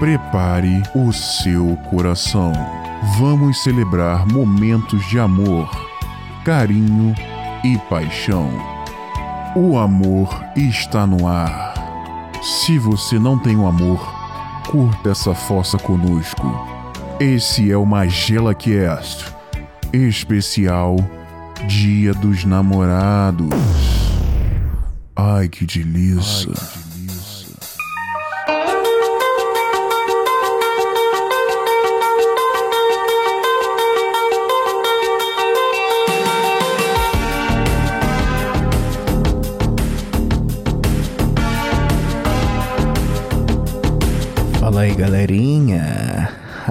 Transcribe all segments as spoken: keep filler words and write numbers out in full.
Prepare o seu coração. Vamos celebrar momentos de amor, carinho e paixão. O amor está no ar. Se você não tem o amor, curta essa fossa conosco. Esse é o MagelaCast, especial Dia dos Namorados. Ai, que delícia. Ai, que delícia. Fala aí, galerinha.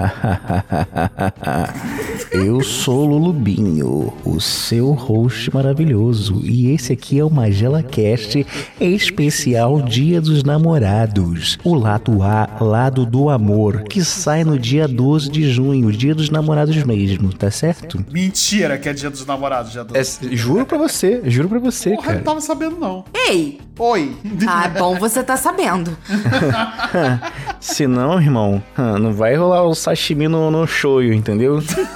Eu sou o Lulubinho, o seu host maravilhoso, e esse aqui é o MagelaCast especial Dia dos Namorados, o lado A, lado do amor, que sai no dia doze de junho, Dia dos Namorados mesmo, tá certo? Mentira que é Dia dos Namorados, dia doze. É, juro pra você, juro pra você, Porra, cara. eu não tava sabendo não. Ei! Oi! Ah, bom, você tá sabendo. Se não, irmão, não vai rolar o sashimi no, no shoyu, entendeu?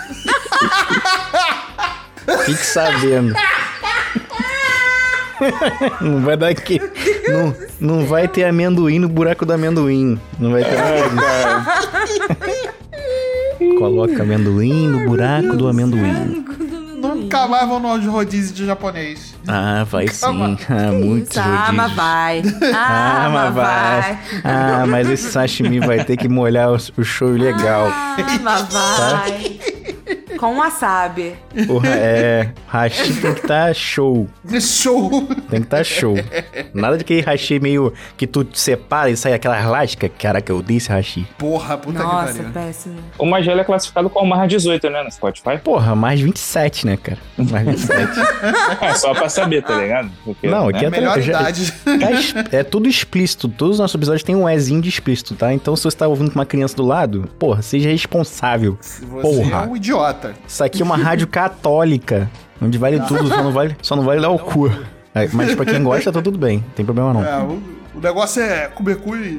Fique sabendo. Não vai dar aqui. Não, não vai ter amendoim no buraco do amendoim. Não vai ter nada. Coloca amendoim no buraco do amendoim. Nunca mais vou no rodízio de japonês. Ah, vai sim. Ah, muitos Ah, mas vai. Ah, Ah, mas vai. Ah, mas esse sashimi vai ter que molhar o, o shoyu legal. Ah, mas vai. Com wasabi. Porra, é. Hashi tem que estar tá show. Show! Tem que estar tá show. Nada de aquele hashi meio que tu separa e sai aquela lasca. Caraca, eu disse hashi. Porra, puta Nossa, que pariu. péssimo. O Magela é classificado como mais dezoito, né, no Spotify? Porra, mais vinte e sete, né, cara? Mais vinte e sete. É, só pra saber, tá ligado? Porque, Não, aqui né? é Melhor já- idade. Tá es- é tudo explícito. Todos os nossos episódios têm um Ezinho de explícito, tá? Então se você tá ouvindo com uma criança do lado, porra, seja responsável. Você Porra. é um idiota. Isso aqui é uma rádio católica, onde vale tudo, só não vale, só não vale dar o cu. É, mas pra quem gosta, tá tudo bem. Não tem problema não. É, o, o negócio é comer cu e...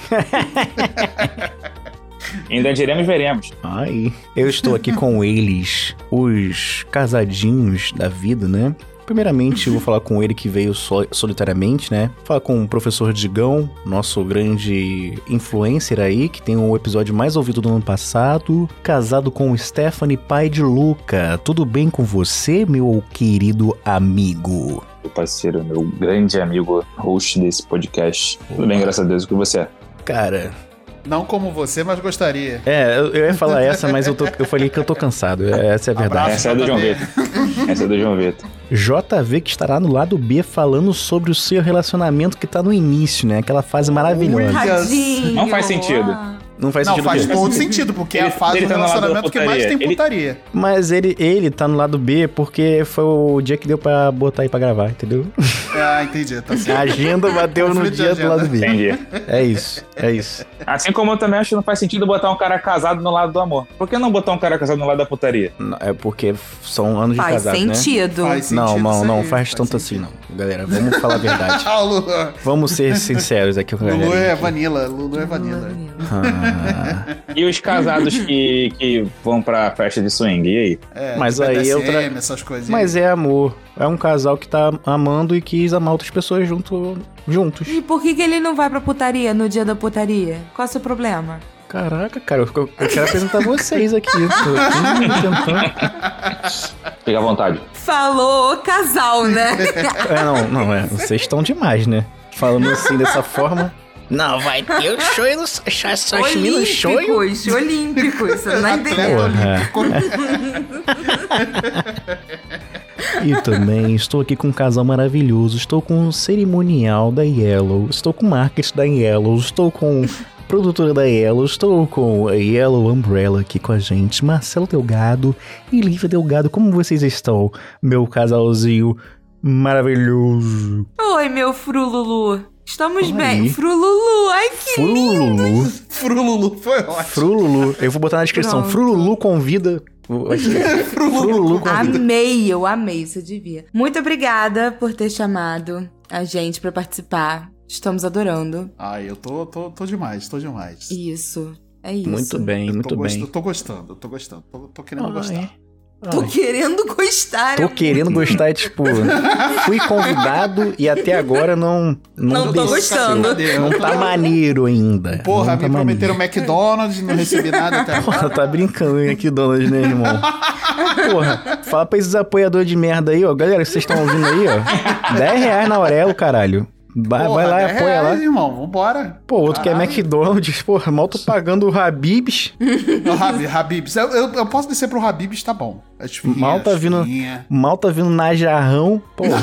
Ainda diremos e veremos. Ai, eu estou aqui com eles, os casadinhos da vida, né? Primeiramente, eu vou falar com ele que veio so- solitariamente, né? Falar com o professor Digão, nosso grande influencer aí, que tem o episódio mais ouvido do ano passado. Casado com o Stephanie, pai de Luca. Tudo bem com você, meu querido amigo? Meu parceiro, meu grande amigo, host desse podcast. Tudo bem, graças a Deus, o que você é? Cara, Não como você, mas gostaria. é, eu, eu ia falar essa, mas eu, tô, eu falei que eu tô cansado. Essa é a verdade. Essa é do João Vitor. Essa é do João Vitor. J V que estará no lado B falando sobre o seu relacionamento que tá no início, né? Aquela fase maravilhosa. Tadinho. Não faz sentido. Ah. Não faz Não, sentido faz o quê? todo sentido, porque é Ele- a fase ele do tá no lado da relacionamento que mais tem putaria. Ele- putaria. Mas ele, ele tá no lado B porque foi o dia que deu pra botar aí pra gravar, entendeu? Ah, entendi, tá A certo. agenda bateu no Conflito de dia do agenda. lado B. Entendi. É isso, é isso. Assim como eu também acho que não faz sentido botar um cara casado no lado do amor. Por que não botar um cara casado no lado da putaria? Não, é porque são anos de Faz casado, né? sentido. Faz Não, sentido não, isso não aí, faz tanto assim, não. Galera, vamos falar a verdade. Ah, o Lulu. Vamos ser sinceros aqui com a Lulu galera. é vanilla, Lulu é vanilla. Ah, E os casados que, que vão pra festa de swing, e aí? É, Mas tipo aí B D S M, outra- essas coisas. mas é amor. É um casal que tá amando e quis amar outras pessoas junto, juntos. E por que, que ele não vai pra putaria no dia da putaria? Qual é o seu problema? Caraca, cara, eu, eu quero apresentar vocês aqui. Eu tô tentando. Fica à vontade. Falou casal, né? É, não, não, é. Vocês estão demais, né? Falando assim dessa forma. Não, vai ter o show no sashimi no show. Olímpicos, olímpicos, você não tá entendendo. Porra. E também estou aqui com um casal maravilhoso. Estou com o cerimonial da Yellow. Estou com o marketing da Yellow. Estou com a produtora da Yellow. Estou com a Yellow Umbrella aqui com a gente. Marcelo Delgado e Lívia Delgado. Como vocês estão, meu casalzinho maravilhoso? Oi, meu frululu. Estamos Oi. bem. Frululu, ai que Frululu. Frululu, foi ótimo. Frululu. Eu vou botar na descrição. Pronto. Frululu convida. Frululu convida. Amei, eu amei, você devia. Muito obrigada por ter chamado a gente pra participar Estamos adorando. Ai, eu tô, tô, tô demais, tô demais. Isso. É isso. Muito bem, Eu tô muito gost- bem. Eu tô gostando, eu tô gostando. Tô, tô querendo Ai. gostar. Tô Ai. querendo gostar. Tô é querendo gostar, tipo, fui convidado e até agora não não, Não tô desceu. gostando. Cadê? Não tá maneiro ainda. Porra, não me tá prometeram McDonald's, não recebi nada até Porra, agora. tá brincando hein, aqui, donas, né, irmão? Porra, fala pra esses apoiadores de merda aí, ó. Galera, vocês estão ouvindo aí, ó. dez reais na Aurelo, caralho. Vai, Porra, vai lá e dez apoia lá. reais, irmão, vambora. Pô, outro que é Caralho. McDonald's. Porra, mal tô pagando o Habib's. O Habib, Habib's. Eu, eu, eu posso descer pro Habib's, tá bom. É esfirrinha, Mal tá vindo, esfirrinha. mal tá vindo na jarrão. Porra.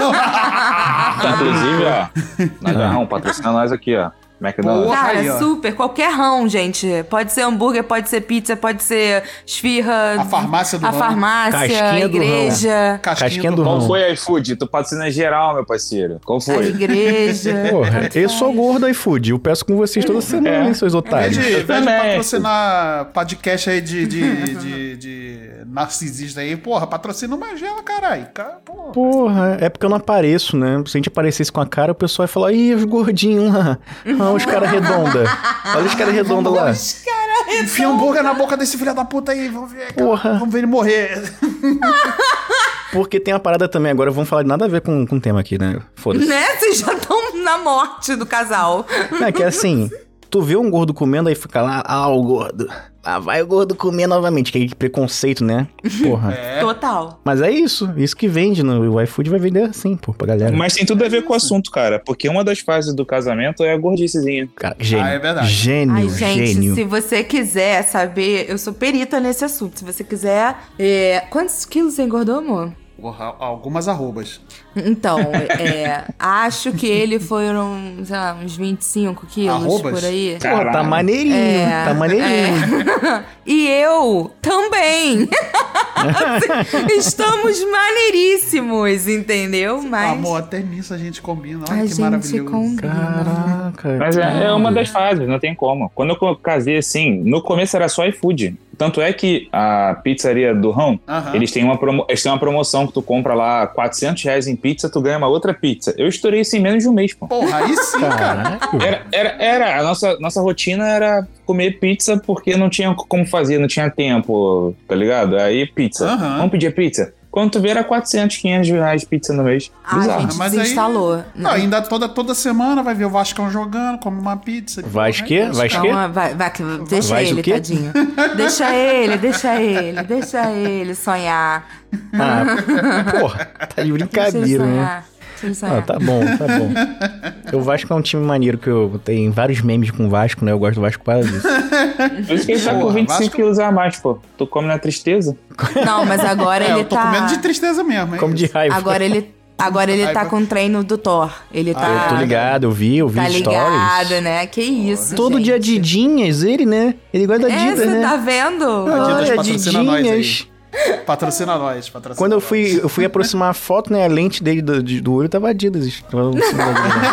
Inclusive, ó. Nós Jarrão, patrocina nós aqui, ó. McDonald's. Porra. Cara, Aí, ó. super. Qualquer rão, gente. Pode ser hambúrguer, pode ser pizza, pode ser esfirra. A farmácia do A ramo. farmácia, a Casquinha do igreja. Casquinha do Qual ramo. foi, iFood? Tu patrocina geral, meu parceiro. Qual A foi? igreja. Porra, eu sou gordo iFood. Eu peço com vocês toda semana, É. hein, seus Em vez otários. de, em vez de também. patrocinar podcast aí de, de, de, de narcisista aí, porra, patrocina uma gela, caralho. Ca- Porra. Porra, é porque eu não apareço, né? Se a gente aparecesse com a cara, o pessoal ia falar, ih, os gordinhos lá. Ah, os caras redonda. Olha os caras redonda lá. Enfia um hambúrguer na boca desse filho da puta aí, vamos ver. Porra. Vamos ver ele morrer. Porque tem uma parada também, agora vamos falar de nada a ver com, com o tema aqui, né? Foda-se. Né? Vocês já estão na morte do casal. É que assim, tu vê um gordo comendo, aí fica lá, ah, o gordo. Ah, vai o gordo comer novamente, que aí que preconceito, né? Porra. É. Total. Mas é isso, isso que vende, no, o iFood vai vender assim, pô, pra galera. Mas tem tudo a ver com o assunto, cara. Porque uma das fases do casamento é a gordicezinha. Cara, gênio. Ah, é verdade. Gênio, Ai, gente, gênio. se você quiser saber, eu sou perita nesse assunto. Se você quiser. é, Quantos quilos você engordou, amor? Porra, algumas arrobas. Então, é, acho que ele foram, sei lá, uns vinte e cinco quilos Arrobas? por aí. Pô, tá Caralho. maneirinho, É, tá maneirinho. E eu também. Assim, estamos maneiríssimos, entendeu? Mas. Amor, até nisso a gente combina. Olha a que gente maravilhoso. combina. Caraca. Mas é, é uma das fases, não tem como. Quando eu casei assim, no começo era só iFood. Tanto é que a pizzaria do Rão, Aham. eles, têm uma promo- eles têm uma promoção que tu compra lá quatrocentos reais em pizza, tu ganha uma outra pizza. Eu estourei isso em menos de um mês, pô. Porra, aí sim, cara. Caraca. Era, era, era. A nossa, nossa rotina era comer pizza porque não tinha como fazer, não tinha tempo, tá ligado? Aí pizza. Aham. Vamos pedir pizza? Quando tu vê era quatrocentos, quinhentos reais pizza no mês. Ah, Bizarro. gente, Mas aí- desinstalou. Não, ainda toda, toda semana vai ver o Vascão jogando, come uma pizza. Vasco quê? Porra, é isso, Vasco cara. quê? Então, vai, vai, deixa Vai o ele, quê? tadinho. Deixa ele, deixa ele, deixa ele sonhar. Ah, porra, tá de Deixa ele brincadeira, né? sonhar. Deixa ele Ah, sonhar. tá bom, tá bom. O Vasco é um time maneiro que eu tenho vários memes com o Vasco, né? Eu gosto do Vasco por causa disso. Por isso que ele tá com Porra, vinte e cinco Vasco- quilos a mais, pô. Tu come na tristeza? Não, mas agora É, ele eu tô tá. com medo de tristeza mesmo, hein? Como de raiva. Agora ele, agora ele tá Raiva. com o treino do Thor. Ele tá. Eu tô ligado, eu vi, eu vi Tá ligado, stories. né? Que isso. Todo gente. dia Didinhas, ele, né? Ele gosta da É, Adidas, você né? tá vendo? Adidas Olha, patrocina nós aí. Didinhas. Patrocina nós, patrocina Quando eu nós. fui, eu fui aproximar a foto, né? A lente dele do, de- do olho tava Adidas. Tava em cima da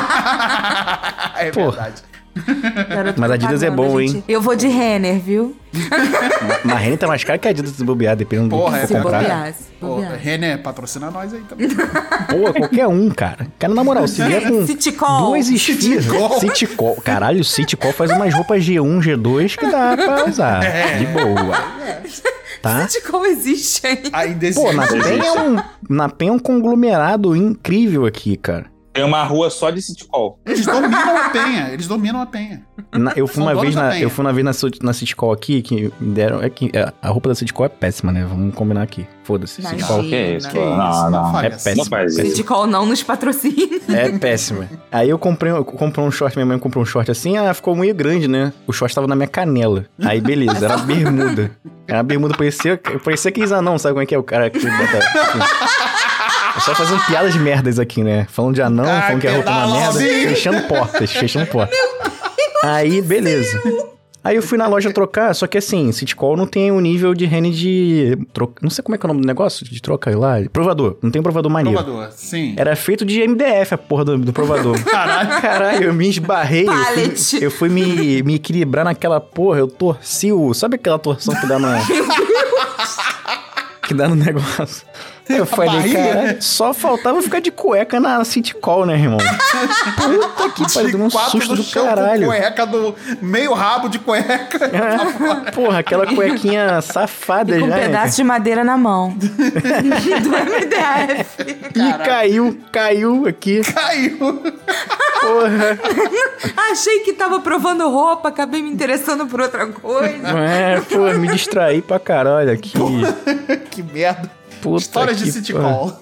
Adidas. É Porra. verdade. Garoto Mas a Adidas é propaganda, bom, gente. hein? Eu vou de Renner, viu? Mas a Renner tá mais cara que a Adidas se bobear, dependendo do Porra, que é for Se comprar. bobear, se Ô, bobear. René, patrocina nós aí também. Pô, qualquer um, cara. Cara, na moral, se vier com Citicol. duas esfirras... Citicol. Citicol. Caralho, o Citicol faz umas roupas G um, G dois que dá pra usar. É. De boa. Tá? Citicol existe ainda. Ainda existe. Pô, na Penha é um, na Penha é um conglomerado incrível aqui, cara. Tem uma rua só de Citicol. Eles dominam a penha, eles dominam a penha. Na- eu fui São uma donos vez da na, Penha. eu fui uma vez na, Ci- na Citicol aqui que me deram. É que é, a roupa da Citicol é péssima, né? Vamos combinar aqui. Foda-se. Imagina. Citicol Que é isso, Que pô? isso, Não, não não. fale é assim. péssimo. Não faz isso. Citicol não nos patrocina. É péssima. Aí eu comprei, eu comprei um short, minha mãe comprou um short assim, ah, ficou meio grande, né? O short tava na minha canela. Aí beleza, era uma bermuda. Era uma bermuda, parecia, parecia aqueles anão, sabe como é que é o cara que bota. Assim. Eu só fazendo piadas merdas aqui, né? Falando de anão, Ai, falando que a roupa é uma merda, pedalzinho. fechando portas, fechando portas. Aí, beleza. Aí eu fui na loja trocar, só que assim, Citicol não tem o nível de Renner de... Tro... Não sei como é que é o nome do negócio, de troca lá. Provador, não tem um provador maneiro. Provador, sim. Era feito de M D F a porra do, do provador. Caralho. Caralho, eu me esbarrei. Eu Pallet. fui, eu fui me, me equilibrar naquela porra, eu torci o... Sabe aquela torção que dá na... que dá no negócio? Eu A falei, barriga. cara, só faltava ficar de cueca na City Call, né, irmão? Puta que pariu, deu um quatro susto no do chão caralho. Com cueca do... Meio rabo de cueca. É, porra, aquela cuequinha safada Com um já. né, pedaço de madeira na mão. Do M D F. E caiu, caiu aqui. Caiu. Porra. Achei que tava provando roupa, acabei me interessando por outra coisa. É, pô, me distraí pra caralho aqui. Que merda. Puta História de que City pariu. Call.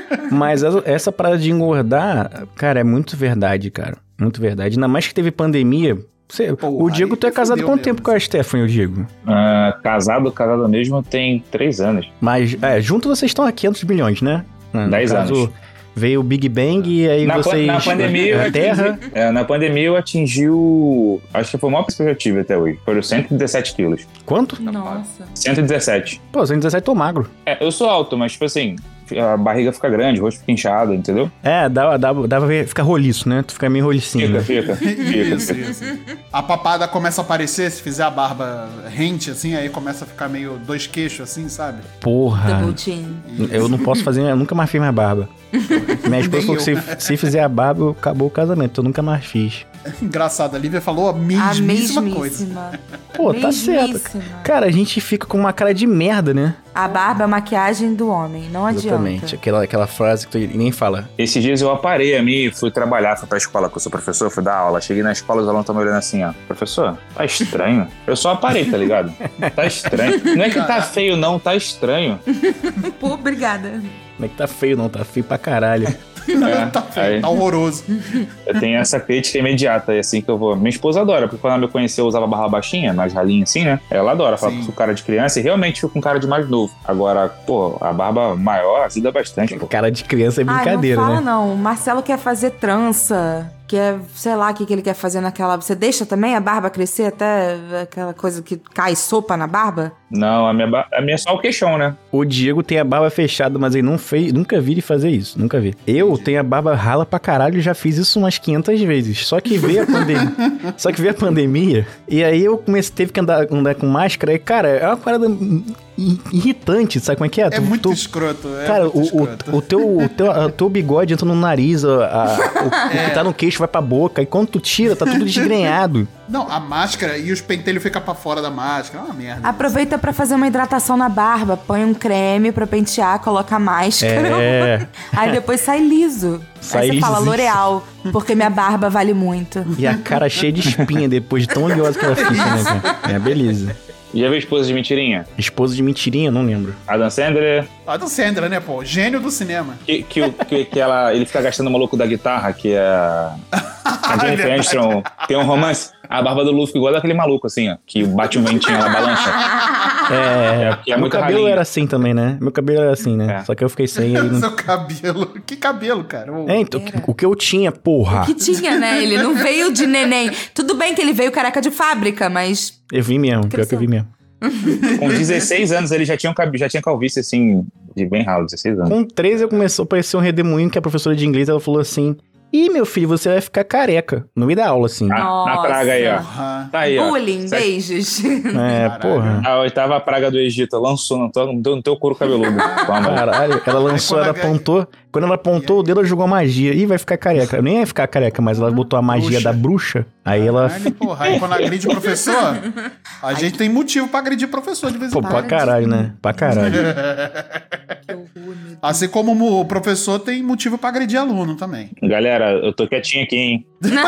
Mas essa, essa parada de engordar, cara, é muito verdade, cara. Muito verdade. Ainda mais que teve pandemia. Você, Porra, o Diego, aí tu é que casado fudeu quanto mesmo. tempo com a Stephanie, o Diego? Ah, casado, casado mesmo tem três anos. Mas, é, junto vocês estão a quinhentos milhões, né? No Dez caso, anos. Veio o Big Bang e aí Na, pan- vocês... na pandemia eu a Terra... atingi, é, na pandemia eu atingiu, acho que foi o maior peso que eu já tive até hoje. Foram cento e dezessete quilos. Quanto? Nossa. cento e dezessete. Pô, cento e dezessete tô magro. É, eu sou alto, mas tipo assim, a barriga fica grande, o rosto fica inchado, entendeu? É, dá, dá, dá pra ver, fica roliço, né? Tu fica meio rolicinho. Fica, né? fica. fica, Isso, fica. isso. A papada começa a aparecer, se fizer a barba rente, assim, aí começa a ficar meio dois queixos, assim, sabe? Porra. Double chin. Eu não posso fazer, eu nunca mais fiz minha barba. Minha esposa falou que se, se fizer a barba, acabou o casamento. Eu nunca mais fiz. Engraçado, a Lívia falou a A mesmíssima coisa. mesmíssima. Pô, tá certo. Mesmíssima. Cara, a gente fica com uma cara de merda, né? A barba é a maquiagem do homem, não adianta. Exatamente. Aquela, aquela frase que tu nem fala. Esses dias eu aparei a mim, fui trabalhar, fui pra escola, que eu sou professor, fui dar aula. Cheguei na escola, os alunos estão me olhando assim, ó. Professor, tá estranho. Eu só aparei, tá ligado? Tá estranho. Não é que tá feio, não, tá estranho. Pô, obrigada. Como é que tá feio, não? Tá feio pra caralho. É, Tá feio, aí- tá horroroso. Eu tenho essa crítica imediata, é assim que eu vou. Minha esposa adora, porque quando ela me conheceu, eu usava barra baixinha, mais ralinha assim, né? Ela adora, fala Sim. que sou cara de criança e realmente fico com cara de mais novo. Agora, pô, a barba maior ajuda bastante, pô. Cara de criança é brincadeira, Ai, não fala né? não. O Marcelo quer fazer trança. Quer, sei lá, o que, que ele quer fazer naquela... Você deixa também a barba crescer até aquela coisa que cai sopa na barba? Não, a minha, ba- a minha é só o queixão, né? O Diego tem a barba fechada, mas ele não fez, nunca vi ele fazer isso, nunca vi. Eu tenho a barba rala pra caralho e já fiz isso umas quinhentas vezes. Só que veio a pandemia. Só que veio a pandemia e aí eu comecei, teve que andar, andar com máscara e, cara, é uma parada i- irritante, sabe como é que é? É Tu- muito tu- escroto. É Cara, muito o, escroto. o, o, teu, o, teu, o teu bigode entra no nariz, a- a- o, o que tá no queixo vai pra boca, e quando tu tira, tá tudo desgrenhado. Não, a máscara e os pentelhos ficam pra fora da máscara. É uma merda. Aproveita pra fazer uma hidratação na barba. Põe um creme pra pentear, coloca a máscara. É. Aí depois sai liso. Sai Aí você fala lisinho. L'Oreal, porque minha barba vale muito. E a cara cheia de espinha depois de tão oleosa que ela fica, né, cara? É, beleza. Já viu Esposa de Mentirinha? Esposa de mentirinha, não lembro. Adam Sandler, Adam Sandler, né, pô? Gênio do cinema. que, que, o- que, que ela, ele fica gastando o maluco da guitarra, que é a, a Jennifer verdade. Aniston. Tem um romance. A barba do Lu fica igual daquele maluco, assim, ó, que bate um ventinho, ela balança. É, que é meu muito cabelo ralinho. era assim também, né? Meu cabelo era assim, né? É. Só que eu fiquei sem aí. Não... Seu cabelo. Que cabelo, cara? Ô, É, então, o que eu tinha, porra. Que tinha, né? Ele não veio de neném. Tudo bem que ele veio careca de fábrica, mas... Eu vi mesmo, pior que eu vi mesmo. Com dezesseis anos ele já tinha, um cab- já tinha calvície, assim, de bem ralo, dezesseis anos. Com treze eu começou a aparecer um redemoinho que a professora de inglês, ela falou assim: ih, meu filho, você vai ficar careca. No meio da aula, assim. Ah, na Nossa. praga aí, ó. porra. Tá aí, ó. Bullying, Sete- beijos. É, Caralho. porra. A oitava praga do Egito lançou no teu, no teu- no teu couro cabeludo. Toma. Caralho, ela lançou, Aí ela quando a- apontou. Quando ela apontou o dedo, ela jogou a magia. Ih, vai ficar careca. Eu nem ia ficar careca, mas ela botou a magia Bruxa. da bruxa. Aí ela. Caralho, porra. Aí quando agride o professor, a gente tem motivo pra agredir o professor de vez em Pô, quando. pra caralho, né? Pra caralho. Que horror, meu Deus. Assim como o professor tem motivo pra agredir aluno também. Galera, eu tô quietinho aqui, hein?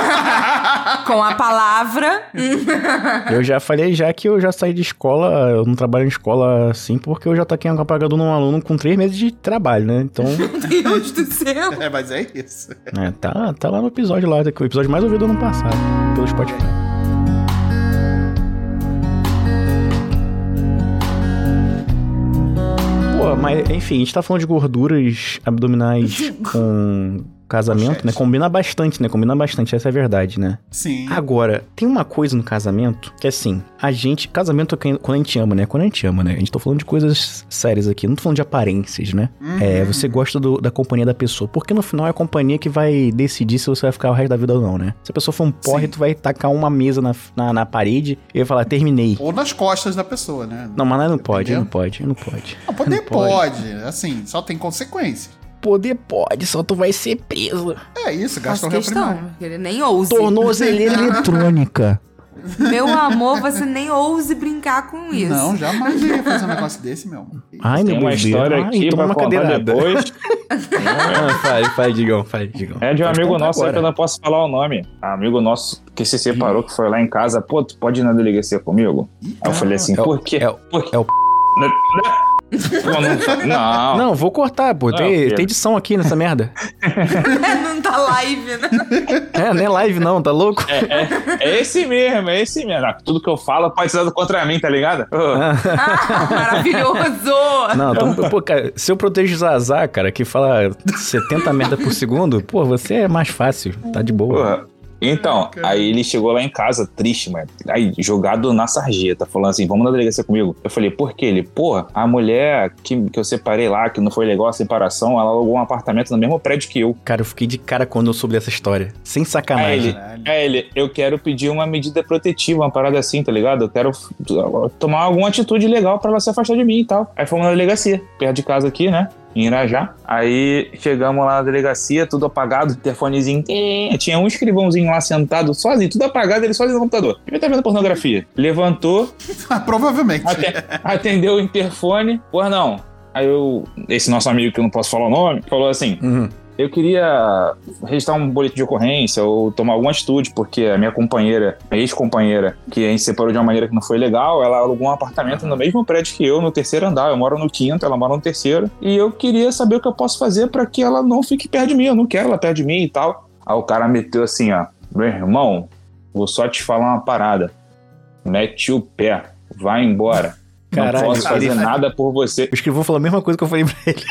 Com a palavra... Eu já falei já que eu já saí de escola, eu não trabalho em escola assim, porque eu já taquei um apagador num aluno com três meses de trabalho, né? Então, Meu Deus do céu. É, mas é isso. é, tá, tá lá no episódio lá, o episódio mais ouvido do ano passado, pelo Spotify. Pô, mas enfim, a gente tá falando de gorduras abdominais com casamento, Pochete. né? Combina bastante, né? Combina bastante, essa é a verdade, né? Sim. Agora, tem uma coisa no casamento que, assim, a gente... Casamento é quando a gente ama, né? Quando a gente ama, né? A gente tá falando de coisas sérias aqui. Não tô falando de aparências, né? Uhum. É, você gosta do- da companhia da pessoa. Porque no final é a companhia que vai decidir se você vai ficar o resto da vida ou não, né? Se a pessoa for um porre, Sim. tu vai tacar uma mesa na, na, na parede e vai falar, terminei. Ou nas costas da pessoa, né? Não, mas não pode, não Dependendo. pode, não pode. Não, poder Não pode. pode. Assim, só tem consequências. Poder pode, só tu vai ser preso. É isso, Faço gasta o réu questão, primário. ele nem ouse. Tornozeleira eletrônica. Meu amor, você nem ouse brincar com isso. Não, jamais ia fazer um negócio desse, meu amor. Ai, Tem meu uma Deus. história Ai, aqui toma pra uma contar cadeirada. depois. Ah, faz, faz, Digão, faz, Digão. É de um Pode amigo contar nosso aí agora. que eu não posso falar o nome. Amigo nosso que se separou, que foi lá em casa. Pô, tu pode ir na delegacia comigo? Aí eu falei assim, É o- por quê? é o- Por quê? é o- Não, não, não. Não, vou cortar, pô. Não, Tem, Pedro. tem edição aqui nessa merda. Não tá live, né? É, não é live não, tá louco? É esse mesmo, é esse mesmo. Ah, tudo que eu falo pode ser usado contra mim, tá ligado? Ô, Ah, maravilhoso! Não, então, pô, cara, se eu protejo o Zazá, cara, que fala setenta merda por segundo, pô, você é mais fácil, tá de boa. porra. Então, aí ele chegou lá em casa, triste, mano. Aí, jogado na sarjeta, falando assim, vamos na delegacia comigo. Eu falei, por quê? Ele, porra, a mulher que, que eu separei lá, que não foi legal a separação, ela alugou um apartamento no mesmo prédio que eu. Cara, eu fiquei de cara quando eu soube dessa história. Sem sacanagem. Aí ele, Caralho. é ele, eu quero pedir uma medida protetiva, uma parada assim, tá ligado? Eu quero f- tomar alguma atitude legal pra ela se afastar de mim e tal. Aí fomos na delegacia, perto de casa aqui, né? Em Irajá. Aí chegamos lá na delegacia, tudo apagado, telefonezinho. eh, Tinha um escrivãozinho lá sentado, sozinho, tudo apagado, ele sozinho no computador. Ele tá vendo pornografia. Levantou, Provavelmente. ate- atendeu o interfone. Pois não. Aí eu, esse nosso amigo que eu não posso falar o nome, falou assim: Uhum. eu queria registrar um boletim de ocorrência ou tomar alguma atitude, porque a minha companheira, a ex-companheira, que a gente separou de uma maneira que não foi legal, ela alugou um apartamento no mesmo prédio que eu, no terceiro andar. Eu moro no quinto, ela mora no terceiro. E eu queria saber o que eu posso fazer pra que ela não fique perto de mim. Eu não quero ela perto de mim e tal. Aí o cara meteu assim, ó: meu irmão, vou só te falar uma parada. Mete o pé, vai embora. Caralho, não posso fazer ele- nada por você. O escrivão falou a mesma coisa que eu falei pra ele.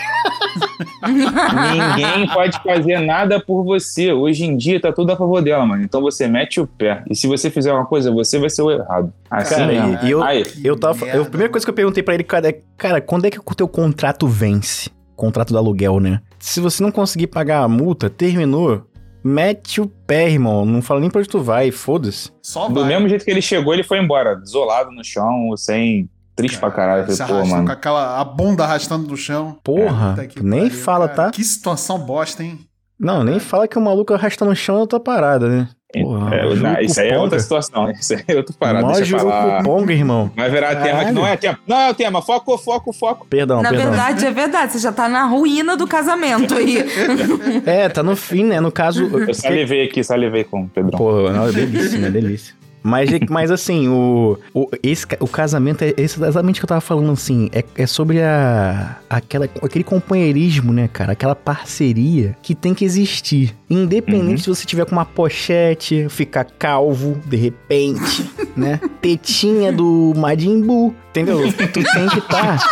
Ninguém pode fazer nada por você. Hoje em dia tá tudo a favor dela, mano. Então você mete o pé. E se você fizer uma coisa, você vai ser o errado. Assim Cara, mesmo. e, e eu, Aí, eu tava. merda, eu- a primeira coisa que eu perguntei pra ele, cara, é: cara, quando é que o teu contrato vence? Contrato do aluguel, né? Se você não conseguir pagar a multa, terminou, mete o pé, irmão. Não fala nem pra onde tu vai, foda-se. Só do vai. mesmo jeito que ele chegou, ele foi embora. Desolado no chão, sem... Triste pra caralho. Eu Se falei, pô, arrastando mano. com aquela a bunda arrastando no chão. Porra, Puta que nem pariu, fala, cara. tá? Que situação bosta, hein? Não, nem fala que o maluco arrasta no chão e outra parada, né? Porra, É, não, isso aí é Jurucuponga. outra situação. Isso aí é outra parada. Mó Deixa eu falar. Jurucuponga, irmão. Vai virar tema que Caralho. não é tema. Não é o tema. Foco, foco, foco. Perdão, Na perdão. verdade, é verdade. Você já tá na ruína do casamento aí. É, tá no fim, né? No caso. Eu salivei aqui, salivei com o Pedrão. Pô, não, é delícia, né? Delícia. Mas, mas assim, o, o, esse, ca- o casamento é esse exatamente o que eu tava falando, assim. É, é sobre a, aquela, aquele companheirismo, né, cara? Aquela parceria que tem que existir. Independente Uhum. se você tiver com uma pochete, ficar calvo, de repente, né? Tetinha do Majin Buu, entendeu? Tu tem que estar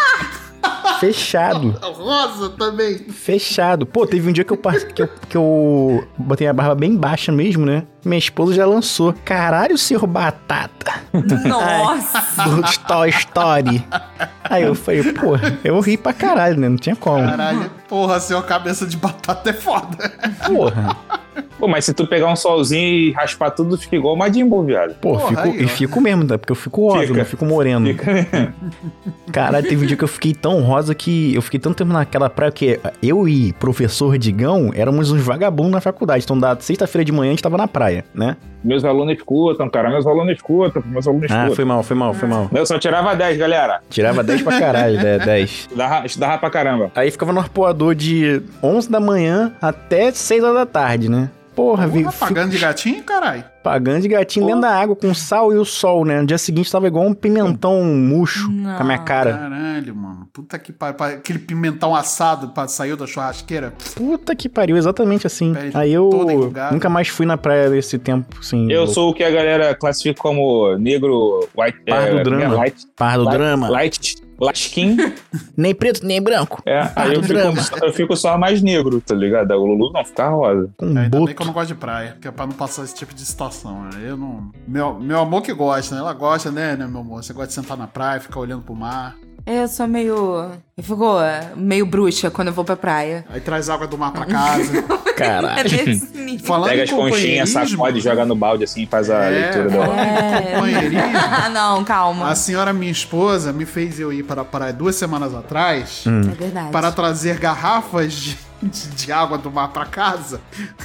fechado. Rosa também. Fechado. Pô, teve um dia que eu, par- que eu, que eu botei a barba bem baixa mesmo, né? Minha esposa já lançou. Caralho, senhor Batata. Nossa! Do Toy Story. Aí eu falei, pô, eu ri pra caralho, né? Não tinha como. Caralho. Porra, seu cabeça de batata é foda. Porra. Pô, mas se tu pegar um solzinho e raspar tudo, fica igual o Majin Buu, viado. Pô, Porra, fico, aí, ó. e fico mesmo, tá? Porque eu fico rosa, Fica. não fico moreno. Fica... Caralho, teve um dia que eu fiquei tão rosa que eu fiquei tanto tempo naquela praia que eu e professor Digão éramos uns vagabundos na faculdade. Então, da sexta-feira de manhã a gente tava na praia, né? Meus alunos escutam, cara. Meus alunos escutam. Meus alunos Ah, escutam. foi mal, foi mal, foi mal. Eu só tirava dez, galera. Tirava dez pra caralho, né? dez. Estudava, estudava pra caramba. Aí ficava no arpoador de onze da manhã até seis horas da tarde, né? Porra, vi, Porra, pagando de gatinho, caralho. pagando de gatinho dentro da água com sal e o sol, né? No dia seguinte tava igual um pimentão murcho Não. com a minha cara. Caralho, mano. Puta que pariu. Aquele pimentão assado pra saiu da churrasqueira. Puta que pariu, exatamente assim. Pele Aí eu toda enrugada. nunca mais fui na praia desse tempo, assim. Eu louco. sou o que a galera classifica como negro white. Par do é, drama. Light, Par do light, drama. Light, lasquinho. Nem preto, nem branco. É, aí eu drama. fico, eu fico só mais negro, tá ligado? O Lulu não fica rosa. Com Ainda boto. bem que eu não gosto de praia, que é pra não passar esse tipo de situação. Né? Eu não. Meu, meu amor que gosta, né? Ela gosta, né, né, meu amor? Você gosta de sentar na praia, ficar olhando pro mar. Eu sou meio. Eu fico é, meio bruxa quando eu vou pra praia. Aí traz água do mar pra casa. É Caralho. desse nível. Falando Pega em as conchinhas, companheirismo, sacode, joga no balde assim e faz a É, leitura dela. falando em companheirismo, Ah, não, calma. a senhora, minha esposa, me fez eu ir para a praia duas semanas atrás É verdade. para trazer garrafas de, de, de água do mar pra casa.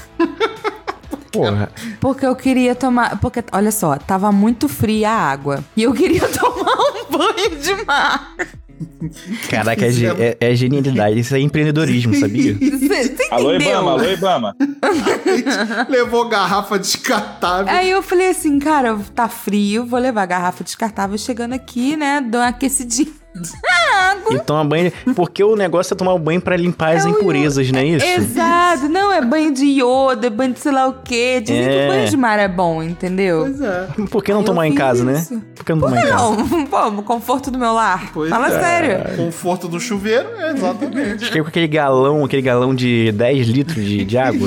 Porra. Porque eu queria tomar. Porque, olha só, tava muito fria a água. E eu queria tomar um banho de mar. Caraca, é, ge- é, é genialidade. Isso é empreendedorismo, sabia? Você entendeu? Alô, Ibama, alô, Ibama. Levou garrafa descartável. Aí eu falei assim, cara, tá frio, vou levar a garrafa descartável chegando aqui, né? Dou uma aquecidinha. E toma banho. Porque o negócio é tomar banho pra limpar as É o impurezas, não é isso? Exato, não é banho de iodo, é banho de sei lá o quê. Dizem que É. o banho de mar é bom, entendeu? Pois é. Por que não Aí eu tomar em fiz casa, né? isso. Por que não tomar em casa? Não, pô, o conforto do meu lar. Pois Fala é. sério. Conforto do chuveiro, é, exatamente. Fiquei com aquele galão, aquele galão de dez litros de, de água.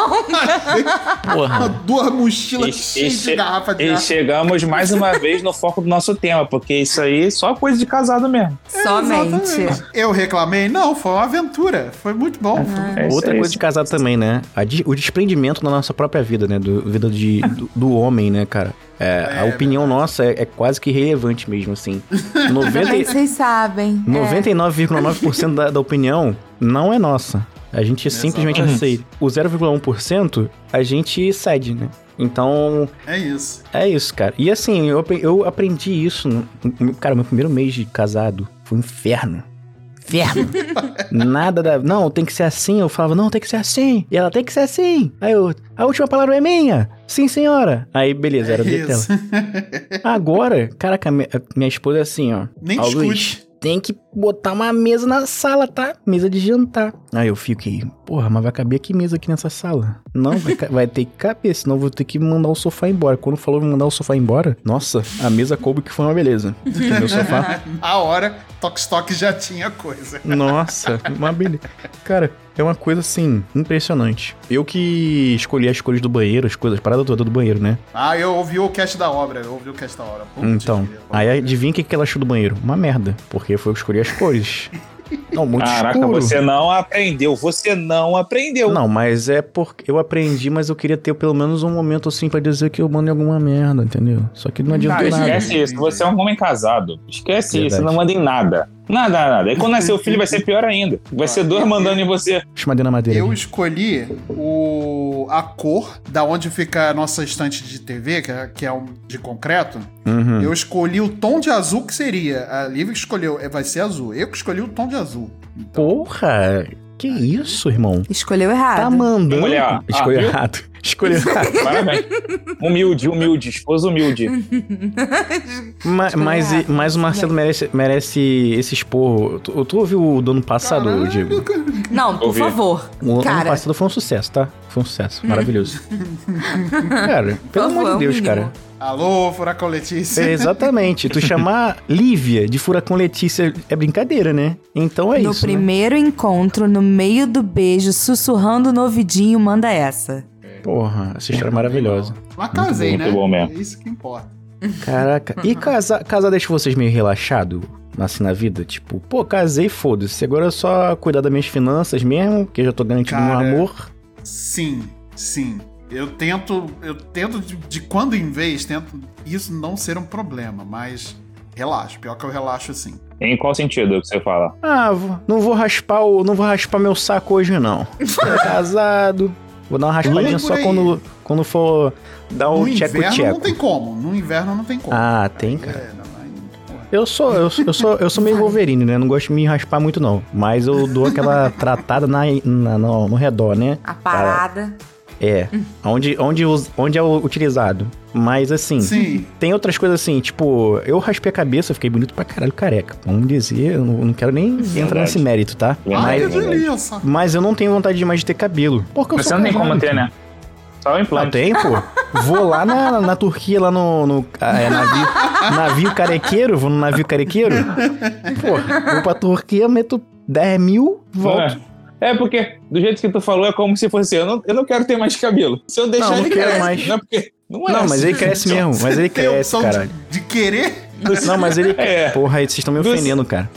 Porra. Duas mochilas E, cheias e de che- garrafa de e água. chegamos mais uma vez no foco do nosso tema, porque isso aí é só coisa de casado mesmo. Somente. Exatamente. Eu reclamei? Não, foi uma aventura. Foi muito bom. Foi- É isso, Outra é coisa isso. de casado também, né? A de- o desprendimento da nossa própria vida, né? Do, vida de, do, do homem, né, cara? É, a É, opinião nossa é, é quase que relevante mesmo, assim. noventa Mas vocês sabem. é. noventa e nove vírgula nove por cento da, da opinião não é nossa. A gente simplesmente Exatamente. aceita. O zero vírgula um por cento a gente cede, né? Então, É isso. é isso, cara. E assim, eu, apre- eu aprendi isso. No, no- cara, meu primeiro mês de casado foi um inferno. Inferno. Nada da... Não, tem que ser assim. Eu falava, não, tem que ser assim. E ela, tem que ser assim. Aí eu, a última palavra é minha. Sim, senhora. Aí, beleza, era É do dela. isso. Agora, caraca, a minha, a minha esposa é assim, ó. Nem Ó, Luiz, discute. tem que botar uma mesa na sala, tá? Mesa de jantar. Aí eu fiquei, porra, mas vai caber que mesa aqui nessa sala? Não, vai, ca- vai ter que caber, senão eu vou ter que mandar o sofá embora. Quando falou mandar o sofá embora, nossa, a mesa coube que foi uma beleza. Porque meu sofá, A hora, Tokstok já tinha coisa. nossa, uma beleza. Cara, é uma coisa assim, impressionante. Eu que escolhi as cores do banheiro, as coisas, parada toda do banheiro, né? Ah, eu ouvi o cast da obra. Eu ouvi o cast da obra. Putz, Então, querido. aí adivinha o que que ela achou do banheiro? Uma merda, porque foi eu que escolhi as cores. Não, muito Caraca, escuro. você não aprendeu, você não aprendeu. Não, mas é porque eu aprendi, mas eu queria ter pelo menos um momento assim pra dizer que eu mandei alguma merda, entendeu? Só que não adiantou Cara, nada. esquece isso, você é um homem casado. Esquece Verdade. isso, não manda em nada. Nada, nada. E quando nascer o filho vai ser pior ainda. Vai ser dois mandando em você. Chama na madeira. Eu ali. escolhi o, a cor da onde fica a nossa estante de T V, que é, que é um de concreto. Uhum. Eu escolhi o tom de azul que seria. A Lívia que escolheu, é, vai ser azul. Eu que escolhi o tom de azul. Porra! Que isso, irmão? Escolheu errado. Tá mandando. Mulher, ó. Escolheu Ah, viu? errado. Escolheu errado. Parabéns. Humilde, humilde, esposa humilde. Ma- mas, errado. mas o Marcelo merece, merece esse esporro. Tu, tu ouviu o do ano passado, Diego? Não, por Ouvi. favor. O ano Cara, passado foi um sucesso, tá? Foi um sucesso. Maravilhoso. Cara, pelo favor, amor é de o Deus, mínimo. cara. Alô, Furacão Letícia. É, exatamente. Tu chamar Lívia de Furacão Letícia é brincadeira, né? Então é no isso. né? primeiro encontro, no meio do beijo, sussurrando no ouvidinho, manda essa. Porra, essa história é maravilhosa. Mas casei, Muito né? bom mesmo. É isso que importa. Caraca. E casar, casar deixa vocês meio relaxado assim na vida? Tipo, pô, casei, foda-se. Agora é só cuidar das minhas finanças mesmo, porque eu já tô garantindo Cara, um amor. Sim, sim. Eu tento, eu tento de, de quando em vez, tento isso não ser um problema, mas relaxo. Pior que eu relaxo assim. Em qual sentido que você fala? Ah, vou- não vou raspar o, não vou raspar meu saco hoje não. Tô casado. Vou dar uma raspadinha Por só aí. quando, quando for dar o no inverno não tcheco-tcheco. tem como. No inverno não tem como. Ah, tem, Aí cara. é, não, aí, porra. Eu sou, eu, sou- eu sou, eu sou meio Wolverine, né? Não gosto de me raspar muito não. Mas eu dou aquela tratada na, na- no, no redor, né? A parada. É, onde, onde, us- onde é o- utilizado. Mas assim, Sim. tem outras coisas assim, tipo, eu raspei a cabeça, fiquei bonito pra caralho careca. Vamos dizer, eu não, não quero nem entrar nesse mérito, tá? Ai, Mas- que delícia. Mas eu não tenho vontade de mais de ter cabelo. Porque eu Você sou não tem como casado. ter, né? Só o Não, implante. tem, pô. Vou lá na, na Turquia, lá no, no ah, é, navio, navio carequeiro, vou no navio carequeiro. Pô, vou pra Turquia, meto dez mil, volto. É. é, porque do jeito que tu falou, é como se fosse assim, eu não, eu não quero ter mais cabelo. Se eu deixar Não, não ele quero cresce. mais. Não, é porque não é Não, mas assim. ele cresce mesmo, mas ele Tem cresce, opção caralho. de, de querer? Não, mas ele... É. Porra, aí vocês estão me ofendendo, cara.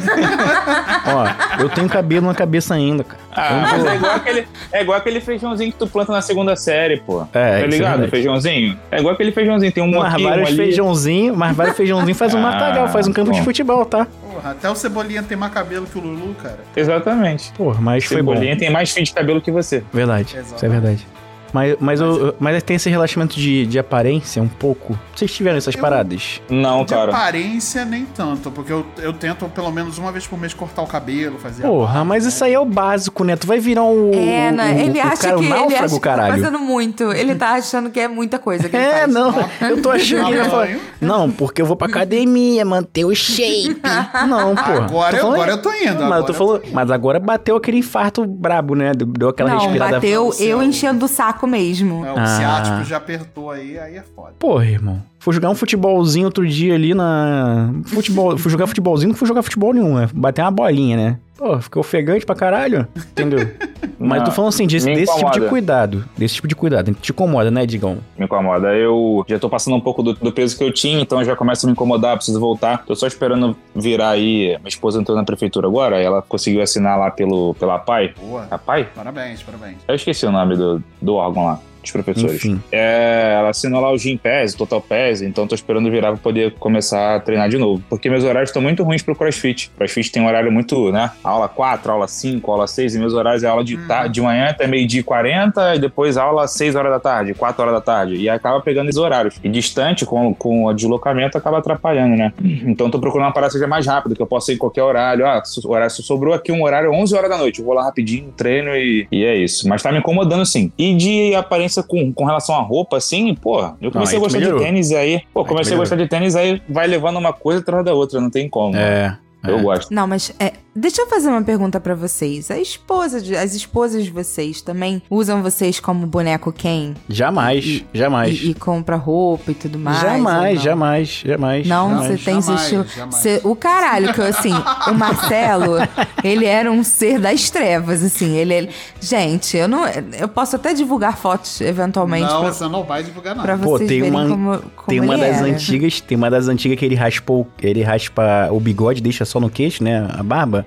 Ó, eu tenho cabelo na cabeça ainda, cara. Ah, Eu não mas tô- é igual, aquele, é igual aquele feijãozinho que tu planta na segunda série, pô. É, Tá isso é ligado? verdade. Feijãozinho? É igual aquele feijãozinho, tem um Mas aqui, um vários ali. feijãozinhos, mas vários feijãozinhos faz um Ah, matagal, faz um campo de bom. futebol, tá? Porra, até o Cebolinha tem mais cabelo que o Lulu, cara. Exatamente. Porra, mas foi bom. Cebolinha tem mais fio de cabelo que você. Verdade, isso é Exatamente. verdade. Mas, mas, eu, mas tem esse relacionamento de, de aparência um pouco. Vocês tiveram essas Eu- paradas? Não, De cara. aparência, nem tanto, porque eu, eu tento pelo menos uma vez por mês cortar o cabelo, fazer a Porra, barba, mas né? isso aí é o básico, né? Tu vai virar um. É, um, né? um, Ele um acha cara, um que ele náufrago, acha que tá caralho. fazendo muito. Ele tá achando que é muita coisa que ele É, faz. não. Eu tô achando que ele vai falar. Tamanho. Não, porque eu vou pra academia, manter o shape. Não, porra. Agora, Tô eu, falando- agora eu tô indo. Não, mas, agora eu tô falando, mas agora bateu aquele infarto brabo, né? Deu- Deu aquela Não, respirada. bateu no céu. eu enchendo o saco mesmo. É, o Ah. ciático já apertou aí, aí é foda. Porra, irmão. Fui jogar um futebolzinho outro dia ali na. Futebol. Fui jogar futebolzinho, não fui jogar futebol nenhum, né? Bater uma bolinha, né? Pô, ficou ofegante pra caralho. Entendeu? Mas Não, tô falando assim, desse, me desse tipo de incomoda. cuidado. Desse tipo de cuidado. Te incomoda, né, Digão? Me incomoda. Eu já tô passando um pouco do, do peso que eu tinha, então já começa a me incomodar, preciso voltar. Tô só esperando virar aí. Minha esposa entrou na prefeitura agora, ela conseguiu assinar lá pelo, pela P A I. Boa. A P A I? Parabéns, parabéns. Eu esqueci o nome do, do órgão lá, dos professores. Enfim. É, ela assinou lá o Gympass, o Total Pass, então tô esperando virar pra poder começar a treinar de novo. Porque meus horários estão muito ruins pro CrossFit. CrossFit tem um horário muito, né? Aula quatro, aula cinco, aula seis, e meus horários é aula de, ta- de manhã até meio-dia e quarenta, e depois aula seis horas da tarde, quatro horas da tarde. E acaba pegando esses horários. E distante, com, com o deslocamento, acaba atrapalhando, né? Então tô procurando uma parada que seja mais rápida, que eu possa ir em qualquer horário. Ah, se- horário, se sobrou aqui um horário onze horas da noite, eu vou lá rapidinho, treino e, e é isso. Mas tá me incomodando, sim. E de aparência com, com relação à roupa, assim, pô, eu comecei aí a tu gostar de melhorou. tênis, aí, pô, Aí tu comecei a gostar de tênis, aí vai levando uma coisa atrás da outra, não tem como. É. Eu é. gosto. Não, mas é, deixa eu fazer uma pergunta pra vocês. A esposa de, as esposas de vocês também usam vocês como boneco Ken? Jamais, E- jamais. E, e compra roupa e tudo mais? ou jamais, não? jamais, jamais. Não, jamais. você tem esse jamais, estilo. jamais. Cê- o caralho, que eu, assim, o Marcelo, ele era um ser das trevas, assim. Ele, ele- gente, eu não. Eu posso até divulgar fotos eventualmente Não, pra, você não vai divulgar nada. pra Pô, vocês tem verem uma- como, como Tem uma ele das era. antigas, tem uma das antigas que ele raspou, ele raspa o bigode, deixa só no queixo, né, a barba.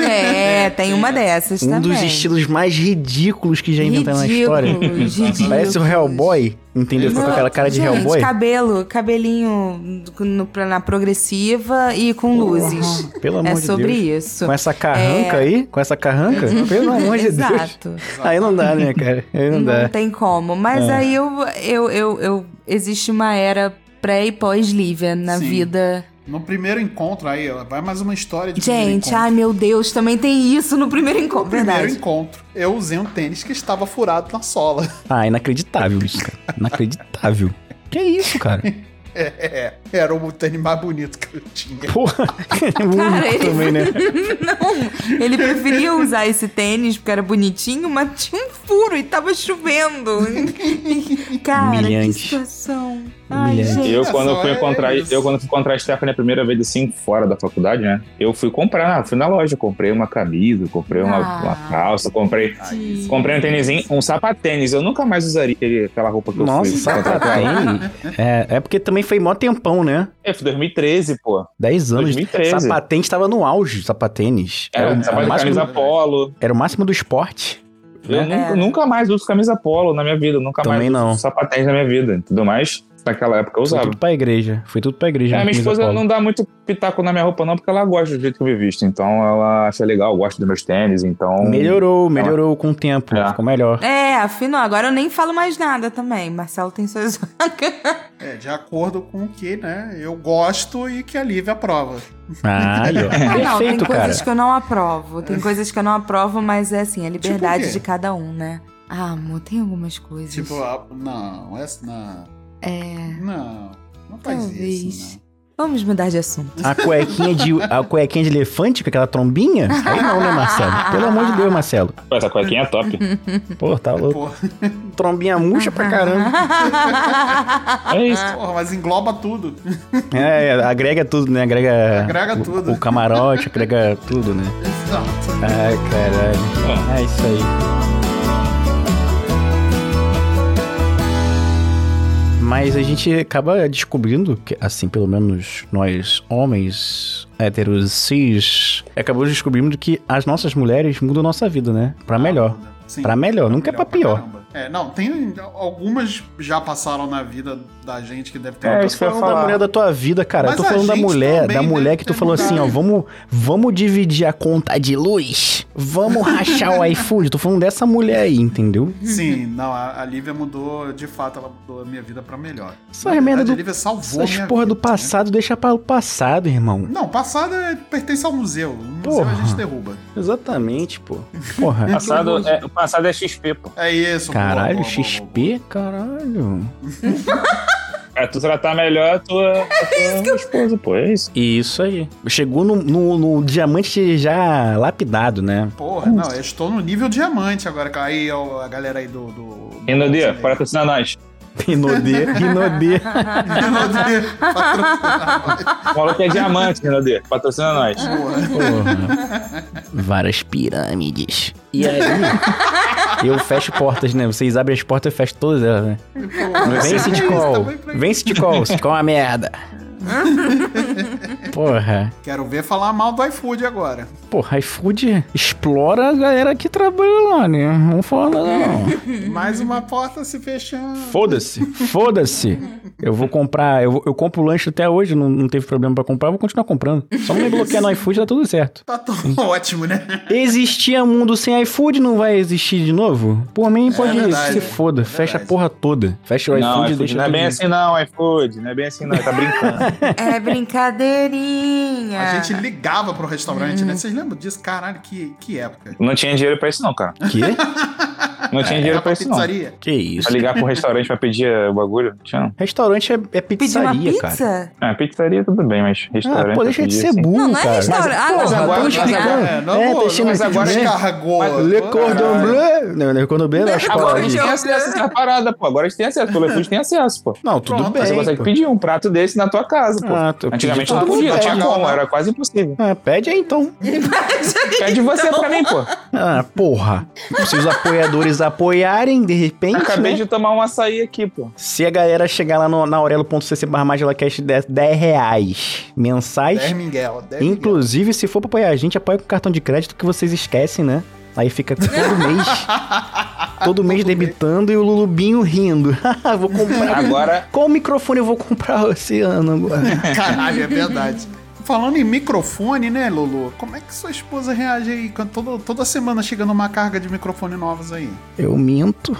É, tem uma dessas Um também. dos estilos mais ridículos que já inventaram na história. Ridículos, ridículos. Parece o Hellboy, entendeu? Ficou com aquela cara de Gente, Hellboy. cabelo, cabelinho no- na progressiva e com luzes. Pelo amor É de sobre Deus. isso. Com essa carranca É. aí, com essa carranca, pelo amor de Deus. Exato. Aí não dá, né, cara? Aí não, Não dá. tem como. Mas É. aí eu, eu, eu, eu- existe uma era pré e pós-Lívia na Sim. vida. No primeiro encontro aí, ó, vai mais uma história de primeiro Gente, encontro. ai meu Deus, também tem isso no primeiro encontro. No primeiro Verdade. encontro, eu usei um tênis que estava furado na sola. Ah, inacreditável isso, cara. Inacreditável. Que isso, cara? É, é, era o tênis mais bonito que eu tinha. Porra, é único Cara, ele- também, né? Não, ele preferia usar esse tênis porque era bonitinho, mas tinha um furo e tava chovendo. Cara, Humilhante. que situação. Ai, Humilhante. gente. Eu quando só fui é encontrar, isso. eu quando fui encontrar a Stephanie a primeira vez assim fora da faculdade, né? Eu fui comprar, fui na loja, comprei uma camisa, comprei uma, Ah. uma calça, comprei, comprei um tênisinho, um sapatênis. Eu nunca mais usaria aquele- aquela roupa que eu Nossa, fui. encontrar com ela. sapatênis. É, é porque também foi mó tempão, né? É, foi dois mil e treze, pô. dez anos. dois mil e treze. Sapatênis tava no auge, sapatênis. Era, o, É, sapato de máximo, camisa polo. era o máximo do esporte. Eu É. nunca, nunca mais uso camisa polo na minha vida, nunca Também mais não. uso sapatênis na minha vida. Tudo mais, naquela época eu Foi usava. tudo pra igreja. Foi tudo pra igreja. É, na minha camisa esposa polo. não dá muito pitaco na minha roupa não, porque ela gosta do jeito que eu me visto. Então ela acha legal, gosta dos meus tênis, então... Melhorou, melhorou com o tempo. É. Ficou melhor. É, afinal, agora eu nem falo mais nada também. Marcelo tem suas. É, de acordo com o que, né, eu gosto e que a Lívia aprova. Ah, aí, ó. Ah, não, tem Perfeito, coisas cara. que eu não aprovo. Tem coisas que eu não aprovo, mas é assim, a liberdade quê? de cada um, né? Ah, amor, tem algumas coisas. Tipo, a- não, essa não. É. Não, não faz Talvez. isso, Vamos mudar de assunto. A cuequinha de, a cuequinha de elefante com aquela trombinha? Aí não, né, Marcelo? Pelo amor de Deus, Marcelo. Pô, essa cuequinha é top. Pô, tá louco. Pô, Trombinha murcha pra caramba. É isso. porra, mas engloba tudo. É, agrega tudo, né? Agrega, Agrega o, tudo. o camarote, agrega tudo, né? Exato. Ai, caralho. É isso aí. Mas a gente acaba descobrindo, que, assim, pelo menos nós homens héteros cis, acabamos descobrindo que as nossas mulheres mudam a nossa vida, né? Pra melhor. Sim, Pra melhor, nunca é pra pior. caramba. É, não, tem algumas já passaram na vida da gente que deve ter É, outra isso que eu ia Falando da falar. mulher da tua vida, cara. Mas eu tô a falando da gente mulher, também da mulher deve que tu ter falou assim, ó, mudado. vamos, vamos dividir a conta de luz, vamos rachar o iFood. Tô falando dessa mulher aí, entendeu? Sim, não, a, a Lívia mudou, de fato, ela mudou a minha vida pra melhor. Essas Na merda verdade, do- a Lívia salvou Essas minha porra vida, do passado, deixa para o passado, irmão. né? Não, passado é- pertence ao museu. O museu Porra. a gente derruba. Exatamente, pô. Porra. O passado é, o passado é X P, pô. É isso. boa, Caralho, boa, boa, boa, X P? Caralho. É tu tratar melhor a tua, a tua esposa, pô. É isso. Isso aí. Chegou no, no- no diamante já lapidado, né? Porra, não, eu estou no nível diamante agora. Aí ó, a galera aí do. do Rinodê, patrocina nós. Rinodê, Rinodê. Rinodê, patrocina O maluco é diamante, Rinodê. Patrocina nós. nós. Porra. Porra. Várias pirâmides. E aí, eu fecho portas, né? Vocês abrem as portas, eu fecho todas elas, né? Porra, Vem, isso Sitcall. também pra- Vem, Sitcall. Sitcall é uma merda. Porra. Quero ver falar mal do iFood agora. Porra, iFood explora a galera que trabalha lá, né? Não fala não. Mais uma porta se fechando. Foda-se, foda-se. Eu vou comprar, eu, vou- eu compro lanche até hoje, não, não teve problema pra comprar, eu vou continuar comprando. Só não me bloquear no iFood, tá tudo certo. Tá tão ótimo, né? Existia mundo sem iFood, não vai existir de novo? Por mim, pode verdade, se foda. é fecha a verdade. porra toda. Fecha o Não, iFood e iFood, deixa não é tudo bem livre. assim não, iFood. Não é bem assim não, ele tá brincando. É brincadeirinha. A gente ligava pro restaurante, né? Vocês lembram disso? Caralho, que, que época. Não tinha dinheiro pra isso não, cara. Quê? Não tinha dinheiro Era pra pra isso não. pizzaria. Que isso? Pra ligar pro restaurante pra pedir o bagulho, não tinha não. Restaurante é, é Pedir uma pizzaria, cara. pizza? É, pizzaria tudo bem, mas restaurante... Ah, pô, deixa pra de pedir, ser assim. burro, Não, não é cara. restaurante. Ah, mas não, agora- tô mas explicando. agora- É, não, É, vou- deixando mas aqui agora dizer. descarregou. Mas Le Cordon Bleu. Não, Le Cordon Bleu é da escola. Agora a gente de- tem acesso a essa parada, pô. Agora a gente tem acesso. Pelo iFood tem acesso, pô. Não, tudo Pronto, bem. Você consegue pô. pedir um prato desse na tua casa, pô. Ah, tu- Antigamente pedi não todo podia, não mundo tinha pede. como, era quase impossível. Ah, pede aí então. Pede você pra mim, pô. Ah, porra. Se os apoiadores apoiarem, de repente, Acabei né? de tomar um açaí aqui, pô. Se a galera chegar lá no, na aurelo.cc barra MagelaCast dez reais mensais, dez Miguel, dez inclusive se for pra apoiar a gente, apoia com cartão de crédito que vocês esquecem, né? Aí fica todo mês, todo mês debitando e o Lulubinho rindo. Vou comprar. Agora, Qual microfone eu vou comprar esse ano agora? Miguel. Caralho, é verdade. Falando em microfone, né, Lulu? Como é que sua esposa reage aí quando toda, toda semana chegando uma carga de microfone novos aí? Eu minto.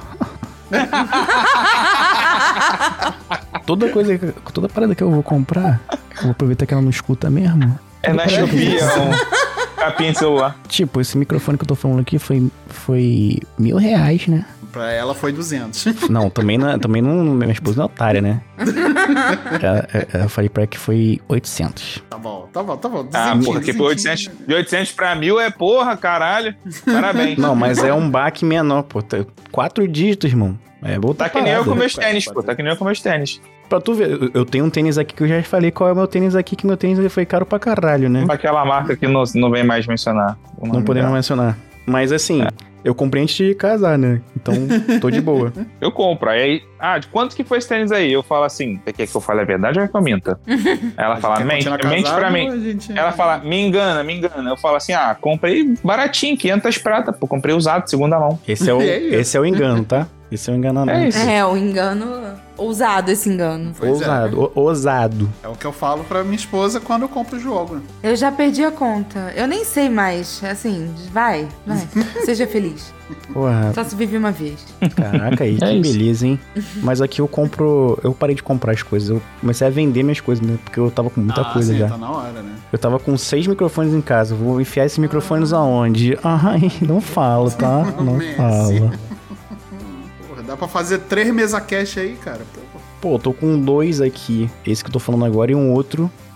Toda coisa, que- toda parada que eu vou comprar, eu vou aproveitar que ela não escuta mesmo. é na Shopee, é um capinha de celular. Tipo, esse microfone que eu tô falando aqui foi, foi mil reais, né? Pra ela foi duzentos. Não, também não, também não, minha esposa não é otária, né? eu, eu, eu falei pra ela que foi oitocentos. Tá bom, tá bom, tá bom. Ah, Duzentinho, porra, que foi duzentinho. oitocentos, de oitocentos pra mil é porra, caralho. Parabéns. Não, mas é um baque menor, pô. Tá- Quatro dígitos, irmão. É, outra Tá que nem eu parada. com meus tênis, pô. Tá que nem eu com meus tênis. Pra tu ver, eu- eu tenho um tênis aqui que eu já falei qual é o meu tênis aqui, que meu tênis ele foi caro pra caralho, né? Aquela marca que não, não vem mais mencionar. o nome Não podemos dela. mencionar. Mas assim, É. eu comprei antes de casar, né? Então, tô de boa. Eu compro. Aí, ah, de quanto que foi esse tênis aí? Eu falo assim, você quer que eu fale a verdade ou é que eu minta? Ela fala, Quer mente, continuar mente casado pra ou mim. a gente- Ela fala, me engana, me engana. Eu falo assim, ah, comprei baratinho, quinhentas prata, pô. Comprei usado, segunda mão. Esse é o, É isso. esse é o engano, tá? Esse é o enganamento. É isso. É, o engano. Ousado esse engano. Pois é. Ousado, o- ousado. É o que eu falo pra minha esposa quando eu compro o jogo. Eu já perdi a conta. Eu nem sei mais. Assim, vai, vai. Seja feliz. Porra, Só se vive uma vez. caraca aí, É que isso. beleza, hein? Mas aqui eu compro. Eu parei de comprar as coisas. Eu comecei a vender minhas coisas, né? Porque eu tava com muita ah, coisa sim, já. tá na hora, né? Eu tava com seis microfones em casa. Vou enfiar esses microfones aonde? Ai, não falo, tá? Não Messi. fala. Porra, dá pra fazer três mesa cash aí, cara. Porra. Pô, eu tô com dois aqui. Esse que eu tô falando agora e um outro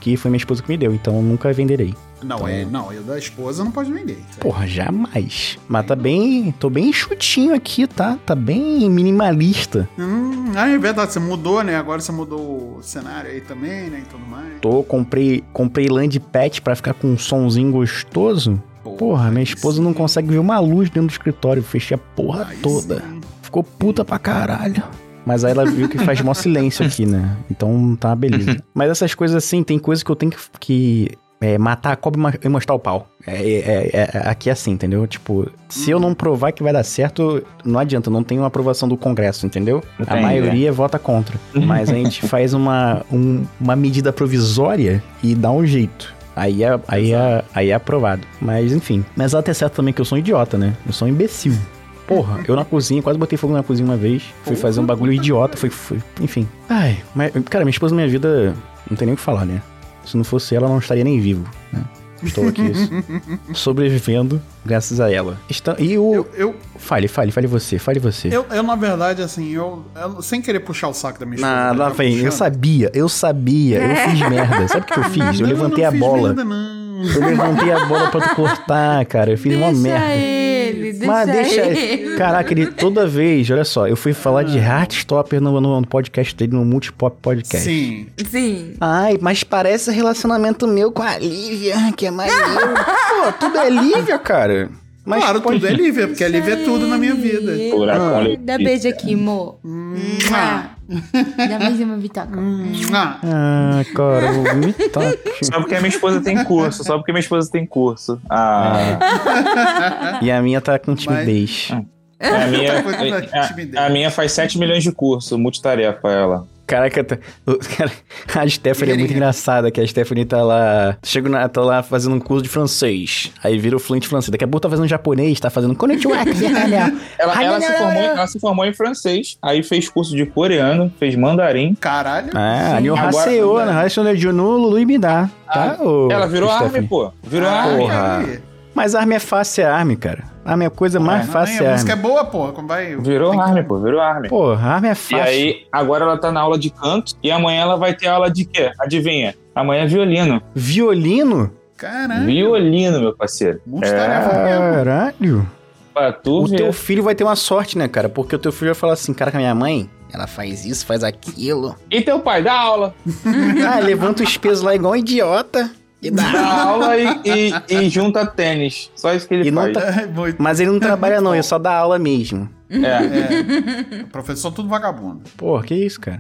porque foi minha esposa que me deu, então eu nunca venderei. Não, Então- é, não, eu da esposa não pode vender. Isso aí. Porra, jamais. Mas tá bem, tô bem enxutinho aqui, tá? Tá bem minimalista. Hum, ah, é verdade, você mudou, né? Agora você mudou o cenário aí também, né? E tudo mais. Tô, comprei, comprei land pet pra ficar com um sonzinho gostoso. Porra, minha aí esposa sim. não consegue ver uma luz dentro do escritório. Fechei a porra Aí toda. sim. Ficou puta pra caralho. Mas aí ela viu que faz mó silêncio aqui, né? Então tá, beleza. Mas essas coisas assim, tem coisas que eu tenho que, que é, matar a cobra e ma- e mostrar o pau. É, é- é- é- aqui é assim, entendeu? Tipo, se eu não provar que vai dar certo, não adianta, não tem uma aprovação do Congresso, entendeu? A Entendi. maioria vota contra. Mas a gente faz uma, um- uma medida provisória e dá um jeito. Aí é, aí, é, aí é aprovado. Mas enfim. Mas ela tem certo também que eu sou um idiota, né? Eu sou um imbecil. Porra, eu na cozinha, quase botei fogo na cozinha uma vez. Fui fazer um bagulho idiota, foi, foi. Enfim. Ai, mas, cara, minha esposa na minha vida, não tem nem o que falar, né? Se não fosse ela, eu não estaria nem vivo, né? Estou aqui sobrevivendo graças a ela. Está, e o. Eu, eu, Fale, fale, fale você, fale você. eu, eu, na verdade, assim, eu, eu- sem querer puxar o saco da minha esposa. Ah, lá já vem, eu puxando. sabia, eu sabia, eu fiz merda. Sabe o que eu fiz? Eu Não, levantei não a fiz bola. merda, não. Eu levantei a bola pra tu cortar, cara. Eu fiz uma Deixa merda. ele, deixa Mas deixa ele. Caraca, ele toda vez, olha só, eu fui falar de Heartstopper no, no, no podcast dele, no Multipop Podcast. Sim. Sim. Ai, mas parece relacionamento meu com a Lívia, que é mais eu. Pô, tudo é Lívia, cara. Mas claro, pode- tudo é Lívia, porque a Lívia é tudo na minha vida. Furacão Ah, Letícia. dá beijo aqui, amor. Ah, Dá mais uma bitoca. ah. Ah, cara, eu me toque. Só porque a minha esposa tem curso, só porque minha esposa tem curso. Ah, E a minha tá com timidez. a, minha, Foi com a timidez. a, a minha faz sete milhões de curso, multitarefa ela. Caraca, tá- o- cara, a Stephanie é muito engraçada, que a Stephanie tá lá, chega na, tá lá fazendo um curso de francês, aí vira o fluente francês, daqui a pouco tá fazendo japonês, tá fazendo konnichiwa, Ela, ela, se formou, ela se formou em francês, aí fez curso de coreano, fez mandarim. Caralho. Ah, Nil Agora- Haseo, né? Haseo de Junu, Lulu e Midá, tá? ô, Ela virou Stephanie? arme, pô. Virou Ah, arme. porra. aí. Mas arme é fácil, é arme, cara. Arme é a coisa mais Não, fácil, a é música é arme. boa, porra. Como vai... Virou tem arme, como. pô. Virou arme. Pô, arme é E fácil. aí, agora ela tá na aula de canto e amanhã ela vai ter aula de quê? Adivinha? Amanhã é violino. Violino? Caralho. Violino, meu parceiro. Multitarefa É, mesmo. Caralho. pra tu O ver. teu filho vai ter uma sorte, né, cara? Porque o teu filho vai falar assim, cara, com a minha mãe, ela faz isso, faz aquilo. E teu pai, dá aula. Ah, levanta os pesos lá igual um idiota. E dá. Dá aula e, e, e junta tênis. Só isso que ele E não faz. tá- É, muito- Mas ele não trabalha não, ele só dá aula mesmo. É, é. Professor tudo vagabundo. Pô, que isso, cara?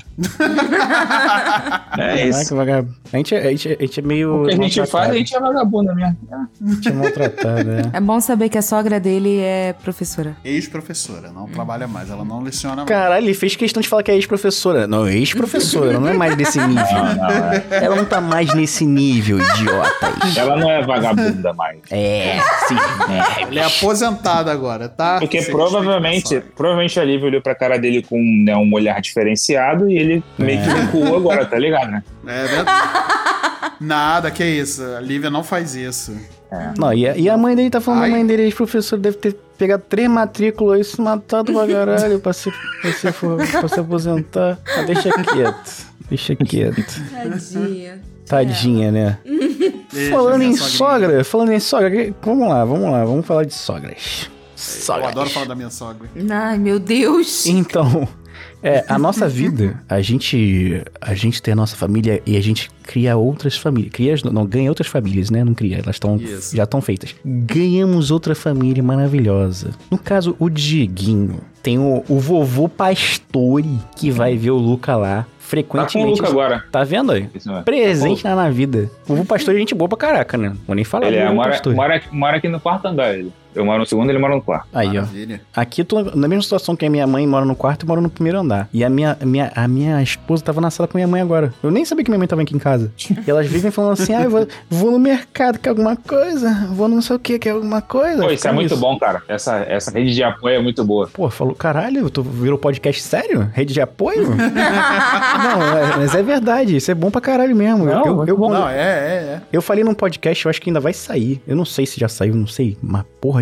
é isso. Caraca, vagabundo. A gente, é- a, gente, é- a gente é meio O que a gente maltratado. faz, a gente é vagabunda mesmo. A gente é maltratado, é. É bom saber que a sogra dele é professora. Ex-professora, não trabalha mais, ela não leciona mais. Caralho, ele fez questão de falar que é ex-professora. Não, ex-professora, ela não é mais desse nível. Não, não, é. Ela não tá mais nesse nível, idiotas. Ela não é vagabunda mais. É, sim. É. Ele é aposentado agora, tá? Porque Você provavelmente, respeita provavelmente a Lívia olhou pra cara dele com né, um olhar diferenciado e ele meio que recuou agora, tá ligado, né? a sogra. É verdade. Nada, que isso. A Lívia não faz isso. Não, e a, e a mãe dele tá falando, Ai. a mãe dele, ex-professor, deve ter pegado três matrículas e se matado pra caralho pra se, pra se, for- pra se aposentar. Ah, deixa quieto. Deixa quieto. Tadinha. Tadinha, né? Deixa Falando minha em sogrinha. sogra, falando em sogra, que- vamos lá, vamos lá, vamos falar de sogras. Eu Sogras. adoro falar da minha sogra. Ai, meu Deus. Então, é, a nossa vida, a gente, a gente tem a nossa família e a gente cria outras famílias. Cria, não, ganha outras famílias, né? Não cria, elas estão Isso. já estão feitas. Ganhamos outra família maravilhosa. No caso, o Dieguinho tem o, o vovô Pastore que vai ver o Luca lá Tá com o frequentemente. Luca agora. Tá vendo aí? Isso mesmo. Presente lá na vida. O vovô Pastore é gente boa pra caraca, né? Vou nem falar Ele do é, vovô mora, Pastore. mora, mora aqui no quarto andar, ele. Eu moro no segundo, ele mora no quarto. Aí, ó. Maravilha. Aqui eu tô na mesma situação que a minha mãe, mora no quarto e mora no primeiro andar. E a minha, a minha, a minha esposa tava na sala com a minha mãe agora. Eu nem sabia que minha mãe tava aqui em casa. E elas vivem falando assim, ah, eu vou, vou no mercado, quer alguma coisa? Vou no não sei o que, quer alguma coisa? Pô, isso é Fica muito nisso. bom, cara. Essa, essa rede de apoio é muito boa. Pô, falou, caralho, tu virou podcast sério? Rede de apoio? Não, é- mas é verdade, isso é bom pra caralho mesmo. Não, eu, eu, Não, é, é, é. eu falei num podcast, eu acho que ainda vai sair. Eu não sei se já saiu, não sei, uma porra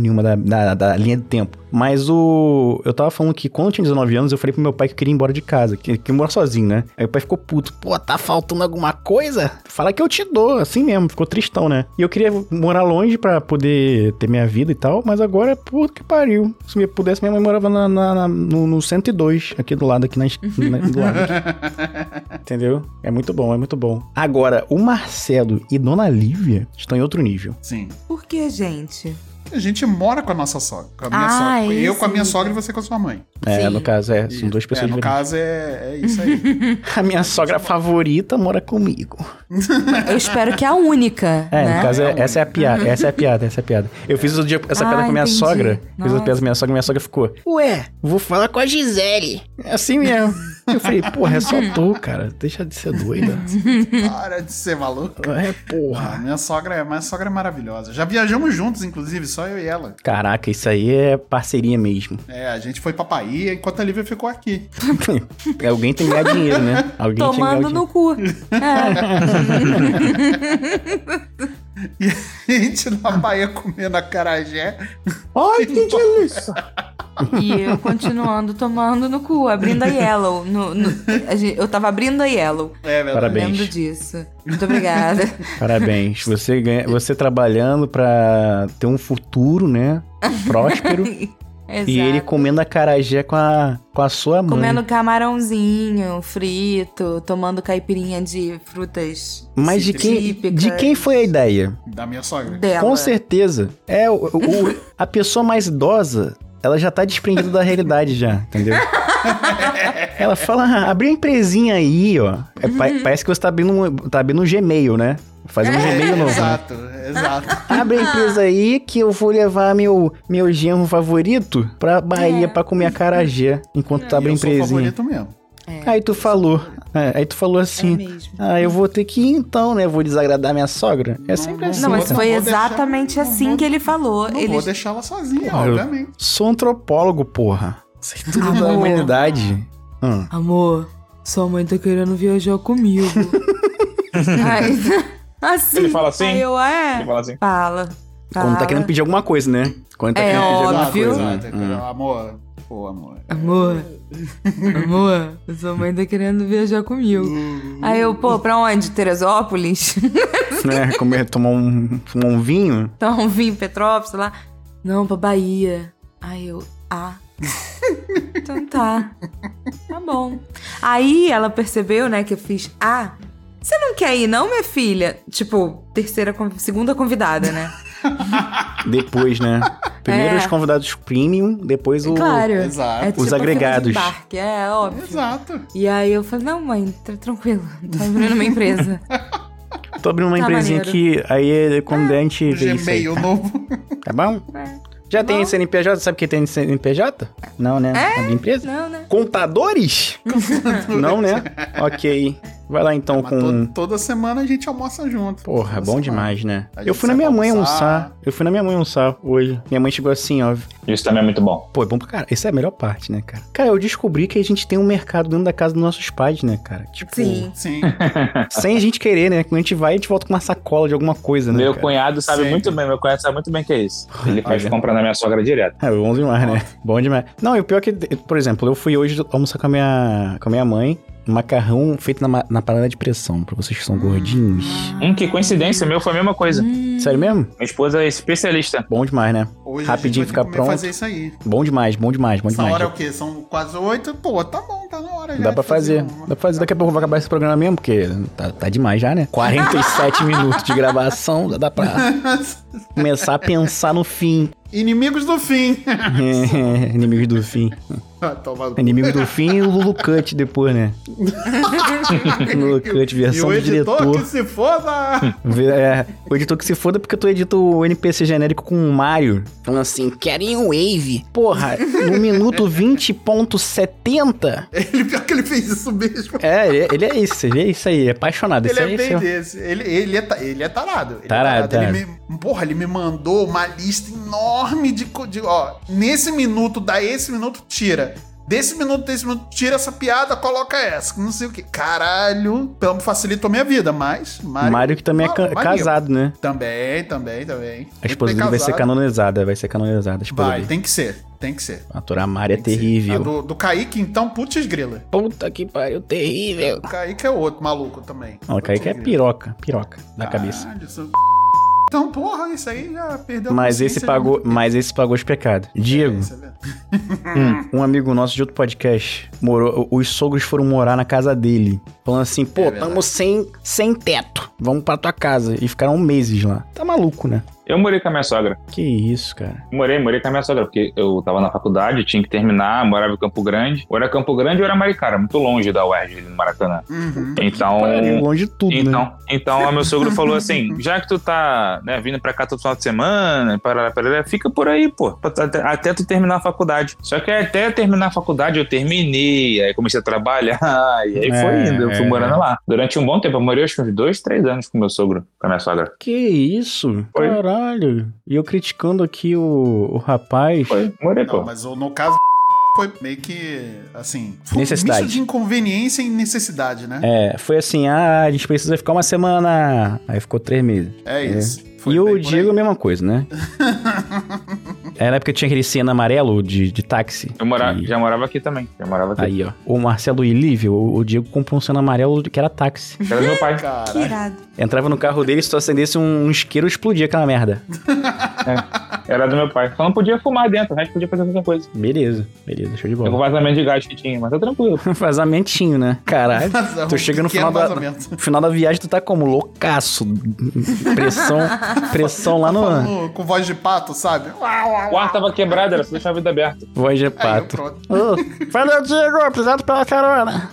nenhuma da, da, da linha do tempo. Mas o... Eu tava falando que quando eu tinha dezenove anos, eu falei pro meu pai que eu queria ir embora de casa, que, que eu moro sozinho, né? Aí o pai ficou puto. Pô, tá faltando alguma coisa? Fala que eu te dou, assim mesmo. Ficou tristão, né? E eu queria morar longe pra poder ter minha vida e tal, mas agora, puta que pariu. Se eu pudesse, minha mãe morava na, na, na, no, no cento e dois, aqui do lado, aqui na, na, do lado. Entendeu? É muito bom, é muito bom. Agora, o Marcelo e Dona Lívia estão em outro nível. Sim. Por que, gente? A gente mora com a nossa sogra. Com a minha Ah, sogra. Eu isso. com a minha sogra e você com a sua mãe. É, Sim. no caso, é, são duas pessoas É, no diferentes. caso, é, é isso aí. A minha sogra favorita mora comigo. Eu espero que a única, É, né? no caso, é, essa é a piada, essa é a piada, essa é a piada. Eu fiz esse dia essa Ah, piada com a minha entendi. sogra, fiz Nossa. essa piada com a minha sogra, e minha sogra ficou, ué, vou falar com a Gisele. É assim mesmo. Eu falei, porra, é só tu, cara, deixa de ser doida. Para de ser maluco. É, Ah, porra. minha sogra é, minha sogra é maravilhosa. Já viajamos juntos, inclusive, só eu e ela. Caraca, isso aí é parceria mesmo. É, a gente foi pra Bahia enquanto a Lívia ficou aqui. Alguém tem que ganhar dinheiro, né? Alguém Tomando tem que ganhar no cu. É. E a gente na Bahia comendo acarajé. Ai, que delícia. E eu continuando tomando no cu, abrindo a Yellow. No, no- a gente- eu tava abrindo a Yellow. É, verdade. Parabéns. Lembro disso. Muito obrigada. Parabéns. Você, ganha, você trabalhando pra ter um futuro, né? Próspero. Exato. E ele comendo acarajé com a, com a sua mãe. Comendo camarãozinho frito, tomando caipirinha de frutas Mas de quem, típicas de quem foi a ideia? Da minha sogra. dela. Com certeza. É, o, o- a pessoa mais idosa, ela já tá desprendida da realidade já, entendeu? Ela fala, ah, abre uma empresinha aí, ó. É, pa- parece que você tá abrindo um, tá abrindo um Gmail, né? Fazendo um Gmail novo, né? Exato, exato. Abre a empresa aí que eu vou levar meu, meu genro favorito pra Bahia É. pra comer acarajé, enquanto tu abre a eu sou o empresinha. favorito mesmo. Aí tu falou, é, aí tu falou É assim, mesmo. ah, eu vou ter que ir então, né? Vou desagradar minha sogra. É sempre assim. Não, mas Não foi vou deixar- exatamente não assim vou- que ele falou. Não Ele... vou deixar ela sozinha, Ah, eu- obviamente. Sou antropólogo, porra. Sei tudo da Amor. humanidade. Hum. Amor, sua mãe tá querendo viajar comigo. Aí, assim. Ele fala assim? Aí eu, é. Ele fala assim. Fala. Quando tá fala. querendo pedir alguma coisa, né? Quando tá É querendo pedir alguma óbvio. coisa, né? Exato, Hum. Amor, pô, amor. Amor, amor, sua mãe tá querendo viajar comigo. Aí eu, pô, pra onde? Teresópolis? Né? Comer, tomar um, tomar um vinho. Então, vim em Petrópolis, sei lá. Não, pra Bahia. Aí eu, ah. Então tá. Tá bom. Aí ela percebeu, né, que eu fiz, ah, você não quer ir não, minha filha? Tipo, terceira, con- segunda convidada, né? Depois, né? Primeiro É. os convidados premium, depois o... Claro. Exato. É tipo Os fila de agregados. embarque, é óbvio. Exato. E aí eu falei, não, mãe, tá tranquilo. Tô abrindo uma empresa. Tô abrindo uma Tá empresinha maneiro. que aí quando der a gente vê isso aí. Gmail novo. Tá bom? É. Já tem C N P J? Sabe o que tem C N P J? Não, né? É? Abrir empresa? Não, né? Contadores? Não, né? Ok. Vai lá então Mas com... to- toda semana a gente almoça junto. Porra, Toda bom semana. demais, né? A Eu gente fui na sai minha pra mãe almoçar. almoçar. Eu fui na minha mãe almoçar hoje. Minha mãe chegou assim, ó. Isso também é muito bom. Pô, é bom pra caralho. Essa é a melhor parte, né, cara? Cara, eu descobri que a gente tem um mercado dentro da casa dos nossos pais, né, cara? Tipo, Sim. Sim. sem a gente querer, né? Quando a gente vai, a gente volta com uma sacola de alguma coisa, né? Meu cara? cunhado sabe Sempre. muito bem, meu cunhado sabe muito bem o que é isso. Ele faz Olha. compra na minha sogra direto. É, bom demais, né? Bom demais. Não, e o pior é que, por exemplo, eu fui hoje almoçar com a minha, com a minha mãe. Macarrão feito na, ma- na panela de pressão, pra vocês que são gordinhos. Hum, que coincidência, o meu foi a mesma coisa. Sério mesmo? Minha esposa é especialista. Bom demais, né? Hoje Rapidinho a gente fica vai ter que pronto. fazer isso aí. Bom demais, bom demais, bom Essa demais. hora é o quê? São quase oito? Pô, tá bom, tá na hora já. Dá de pra fazer. um- Dá pra fazer. Daqui a pouco vai acabar esse programa mesmo, porque tá, tá demais já, né? quarenta e sete minutos de gravação, já dá pra começar a pensar no fim. Inimigos do fim. Inimigos do fim. Toma no cu. Inimigos do fim e o Lulu Cut depois, né? Lulu Cut, E versão o do editor diretor. que se foda. Vê- É, o editor que se foda porque tu edita o N P C genérico com o Mario. Falando assim, querem um Wave. Porra, no minuto vinte ponto setenta. Ele, pior que ele fez isso mesmo. É, ele, ele é isso, ele é isso aí, é apaixonado. Ele Esse é aí, bem esse é- desse. Ele, ele, é, ta- ele é tarado. Ele Tarado, é Ele me, porra, ele me mandou uma lista enorme de, co- de. Ó, nesse minuto, dá esse minuto, tira. Desse minuto, desse minuto, tira essa piada, coloca essa. Não sei o que. Caralho. Então facilitou minha vida, mas... Mário, Mário que também é ca- casado, né? Também, também, também. A esposa dele vai ser canonizada, vai ser canonizada. A esposa Vai, dele. tem que ser. Tem que ser. A Tora Mário é Tem que ser. terrível. A do, do Kaique, então, putz grila. Puta que pariu, terrível. O Kaique é outro maluco também. Não, o Kaique é Putz grila. piroca, piroca na cabeça. Caralho, isso- Então, porra, isso aí já perdeu a Mas esse consciência pagou, de muito mas esse pagou os pecados. Diego, tempo. Isso é verdade. um, um amigo nosso de outro podcast, morou, os sogros foram morar na casa dele. Falando assim, pô, verdade. tamo sem, sem teto, vamos pra tua casa. E ficaram meses lá. Tá maluco, né? Eu morei com a minha sogra. Que isso, cara. Morei, morei com a minha sogra, porque eu tava na faculdade, tinha que terminar, morava em Campo Grande. Ou era Campo Grande ou era Maricara, muito longe da U E R J, no Maracanã. Uhum. Então... Pariu, longe de tudo, Então, né? então, a meu sogro falou assim, já que tu tá, né, vindo pra cá todo final de semana, parará, parará, fica por aí, pô, até, até tu terminar a faculdade. Só que até terminar a faculdade eu terminei, aí comecei a trabalhar, e aí É, foi indo, eu fui é. morando lá. Durante um bom tempo, eu morei acho que uns dois, três anos com meu sogro, com a minha sogra. Que isso? Foi. Caralho. E eu criticando aqui o, o rapaz. Foi, morei, Não, pô. mas o- no caso foi meio que, assim... Foi um Necessidade. misto de inconveniência e necessidade, né? É, foi assim, ah, a gente precisa ficar uma semana. Aí ficou três meses. É, isso. Foi E bem o por Diego, a aí. mesma coisa, né? Era na época que tinha aquele Siena amarelo de, de táxi. Eu morava, que- já morava aqui também, já morava aqui. Aí, ó. O Marcelo e Lívio, o, o Diego comprou um Siena amarelo que era táxi. Era do meu pai. Que Caralho. irado. Entrava no carro dele, se tu acendesse um, um isqueiro, explodia aquela merda. Era do meu pai. Só não podia fumar dentro, o resto podia fazer qualquer coisa. Beleza, beleza, show de Eu com bola. vazamento de gás que tinha, mas tá tranquilo. Vazamentinho, né? Caralho. Vazamento, Tu chega no pequeno final da, vazamento. no final da viagem, tu tá como? Loucaço. Pressão, pressão lá no... Falando com voz de pato, sabe? O quarto tava quebrado, era só deixar a vida aberta. Voz de Aí, eu pato. pronto. Ô, Valeu, Diego, obrigado pela carona.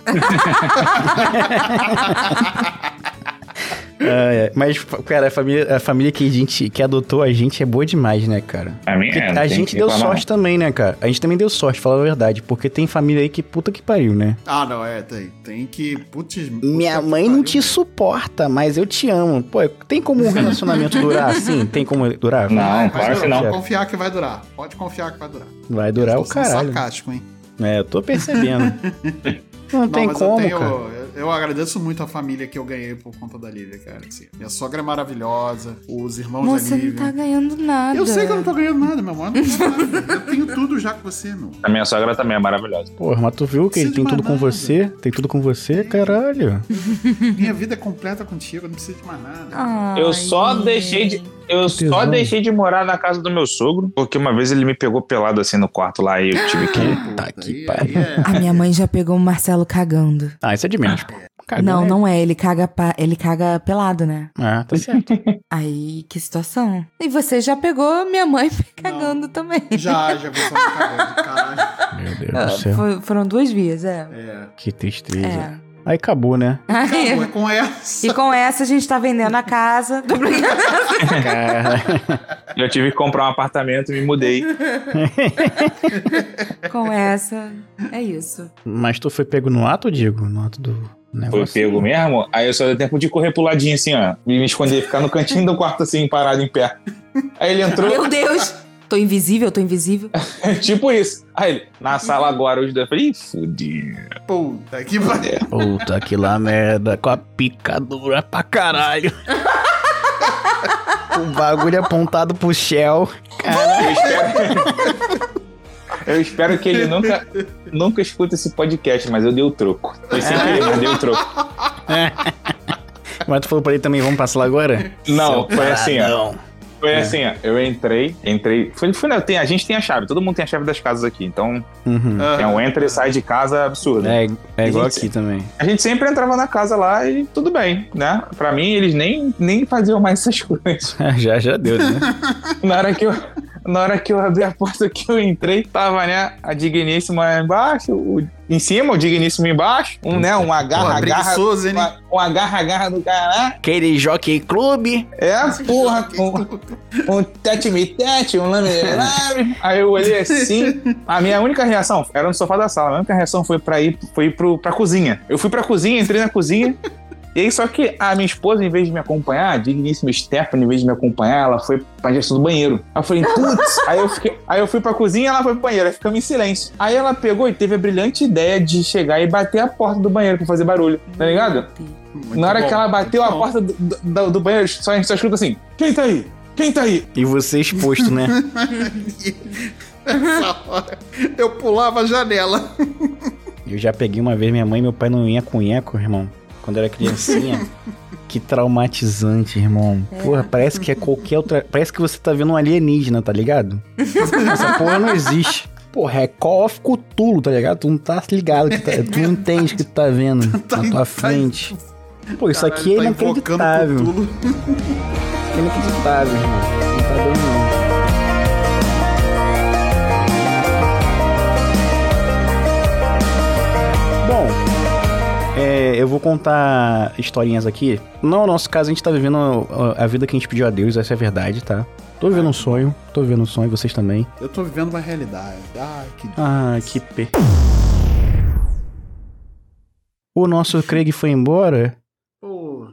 É, é, mas, cara, a família, a família que a gente que adotou a gente é boa demais, né, cara? A minha Porque é, não a tem gente que deu reclamar, sorte também, né, cara? A gente também deu sorte, falar a verdade. Porque tem família aí que puta que pariu, né? Ah, não, é, tem. Tem que. Putz. Minha puta que mãe não pariu. te suporta, mas eu te amo. Pô, tem como um relacionamento durar assim? Tem como durar? Não, Vai claro que durar, não. Pode confiar que vai durar. Pode confiar que vai durar. Vai durar o Tô sendo caralho. sarcástico, hein? É, eu tô percebendo. Não, Não, tem mas como, eu, tenho, cara. eu, eu agradeço muito a família que eu ganhei por conta da Lívia, cara. Assim, minha sogra é maravilhosa, os irmãos Você da não Lívia. tá ganhando nada. Eu sei que eu não tô ganhando nada, meu amor. Eu, não tô ganhando nada. Eu tenho tudo já com você, meu. A minha sogra também é maravilhosa. Porra, mas tu viu que ele Precisa tem de tudo mais com nada. você? Tem tudo com você? Caralho. Minha vida é completa contigo, eu não preciso de mais nada. Ai, Eu só gente. deixei de. Eu só tesão. deixei de morar na casa do meu sogro, porque uma vez ele me pegou pelado assim no quarto lá e eu tive que. Tá Puta, que aí- pariu. aí é- A minha mãe já pegou o Marcelo cagando. Ah, isso é de menos, pô. Cagou, não, né? não é. Ele caga, pa- ele caga pelado, né? Ah, tá certo. Aí, que situação. E você já pegou minha mãe cagando também. Já, já vou falar cagando, caralho. Meu Deus Ah, do céu. foi- foram duas vias, é. É. Que tristeza. É. Aí acabou, né? Aí- Acabou, é com essa. e com essa a gente tá vendendo a casa. Tô brincando. Cara. Eu tive que comprar um apartamento e me mudei. Com essa, é isso. Mas tu foi pego no ato, Diego? No ato do Foi negócio? pego mesmo. Aí eu só dei tempo de correr pro ladinho assim, ó. E me esconder, ficar no cantinho do quarto assim, parado em pé. Aí ele entrou, Meu Deus! Tô invisível, tô invisível. tipo isso. Aí ele, na sala agora, os dois. Eu falei, ih, fudi. Puta que pariu. Puta que lá merda, com a picadura pra caralho. O bagulho apontado pro Shell. Eu espero... eu espero que ele nunca, nunca escute esse podcast, mas eu dei o troco. Foi sem querer, mas dei o troco. Mas tu falou pra ele também, vamos passar lá agora? Não, Seu foi assim, ó. paradão. Foi assim, ó. Eu entrei, entrei. Foi, foi, não, tem, a gente tem a chave, todo mundo tem a chave das casas aqui. Então, Uhum. é um entra e sai de casa absurdo. É, é igual Gente, aqui também. A gente sempre entrava na casa lá e tudo bem, né? Pra mim, eles nem, nem faziam mais essas coisas. já, já deu, né? Na hora que eu, na hora que eu abri a porta que eu entrei, tava, né, a digníssima embaixo, o, em cima, o digníssimo embaixo, um, né, um Porra, agarra-agarra, preguiçoso, hein? uma- um agarra-agarra do cara. Aquele Jockey Clube. É, porra, um, um tete-me-tete, um lame-lame. Aí eu olhei assim, a minha única reação, era no sofá da sala, a minha única reação foi pra ir, foi ir pro, pra cozinha. Eu fui pra cozinha, entrei na cozinha, E aí, só que a minha esposa, em vez de me acompanhar, a digníssima Stephanie, em vez de me acompanhar, ela foi pra direção do banheiro. Aí eu falei, putz, aí eu fiquei, aí eu fui pra cozinha e ela foi pro banheiro, aí ficamos em silêncio. Aí ela pegou e teve a brilhante ideia de chegar e bater a porta do banheiro pra fazer barulho, tá ligado? Muito Na hora bom, que ela bateu a muito porta do, do, do banheiro, só a gente só escuta assim, quem tá aí? Quem tá aí? E você exposto, né? Nessa hora, eu pulava a janela. Eu já peguei uma vez minha mãe e meu pai no nheco-nheco, irmão. Quando eu era criancinha. Que traumatizante, irmão. É. Porra, parece que é qualquer outra... Parece que você tá vendo um alienígena, tá ligado? Essa porra não existe. Porra, é Call of Cthulhu, tá ligado? Tu não tá ligado, que tá... tu não entende o que tu tá vendo Tá na em- tua tá frente. Pô, isso Caralho, aqui é tá invocando inacreditável. Cthulhu. É inacreditável, irmão. Não tá bom, não. Bom, é, eu vou contar historinhas aqui. No nosso caso, a gente tá vivendo a, a vida que a gente pediu a Deus, essa é a verdade, tá? Tô vivendo um sonho, tô vivendo um sonho, vocês também. Eu tô vivendo uma realidade. Ai, que... Ah, que per... O nosso Craig foi embora? Pô.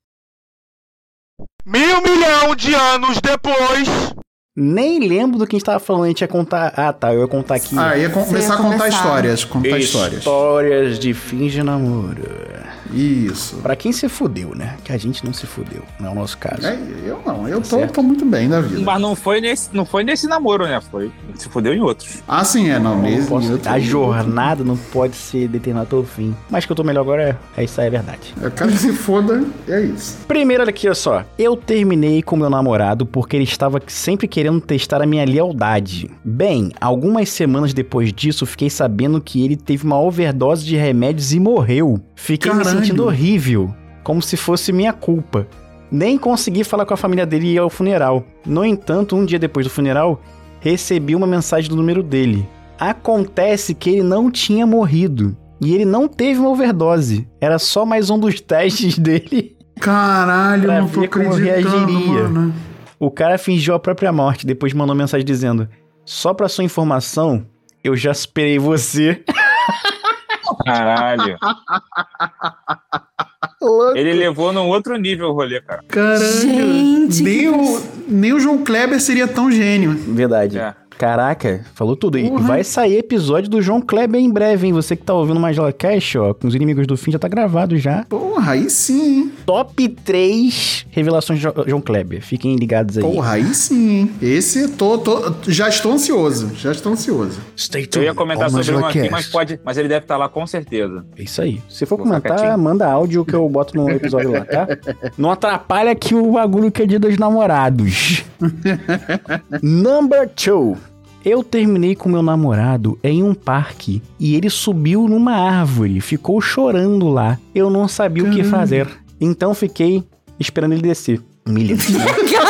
Mil milhão de anos depois. Nem lembro do que a gente tava falando, a gente ia contar... Ah, tá, eu ia contar aqui. Ah, ia com- Você começar ia a contar começar. histórias. Contar histórias. Histórias de fins de namoro. Isso. Pra quem se fudeu, né? Que a gente não se fudeu, não é o nosso caso. É, eu não, eu tô, Certo. tô muito bem da vida. Mas não foi nesse, não foi nesse namoro, né? Foi, se fodeu em outros. Ah, sim, é, não. Não Nesse, posso- eu tô- a jornada não pode ser determinada pelo fim. Mas que eu tô melhor agora, é, é isso aí, é verdade. Eu quero que se foda, é isso. Primeiro, olha aqui, olha só. Eu terminei com meu namorado porque ele estava sempre querendo testar a minha lealdade. Bem, algumas semanas depois disso, fiquei sabendo que ele teve uma overdose de remédios e morreu. Fiquei me Caralho. sentindo horrível, como se fosse minha culpa. Nem consegui falar com a família dele e ir ao funeral. No entanto, um dia depois do funeral, recebi uma mensagem do número dele. Acontece que ele não tinha morrido. E ele não teve uma overdose. Era só mais um dos testes dele. Caralho, Pra não tô ver como eu acreditando, reagiria. mano. O cara fingiu a própria morte, depois mandou mensagem dizendo: só pra sua informação, eu já superei você. Caralho. Louco. Ele levou num outro nível o rolê, cara. Caralho. Gente, nem, que o, nem o João Kleber seria tão gênio. Verdade. É. Caraca, falou tudo. E Porra. vai sair episódio do João Kleber em breve, hein? Você que tá ouvindo mais Cash, ó, com os inimigos do fim, já tá gravado já. Porra, aí sim, hein? Top três revelações de Jo- João Kleber. Fiquem ligados aí. Porra, aí sim, hein? Esse, tô, tô, já estou ansioso. Já estou ansioso. Stay Eu tuned. ia comentar Ó, sobre um aqui, Cast. mas pode. Mas ele deve estar lá com certeza. É isso aí. Se for Vou ficar comentar, quietinho. manda áudio que eu boto no episódio lá, tá? Não atrapalha aqui o bagulho que é dia dos namorados. Number two. Eu terminei com meu namorado em um parque e ele subiu numa árvore, ficou chorando lá. Eu não sabia o que fazer. Então fiquei esperando ele descer. Humilhante, né?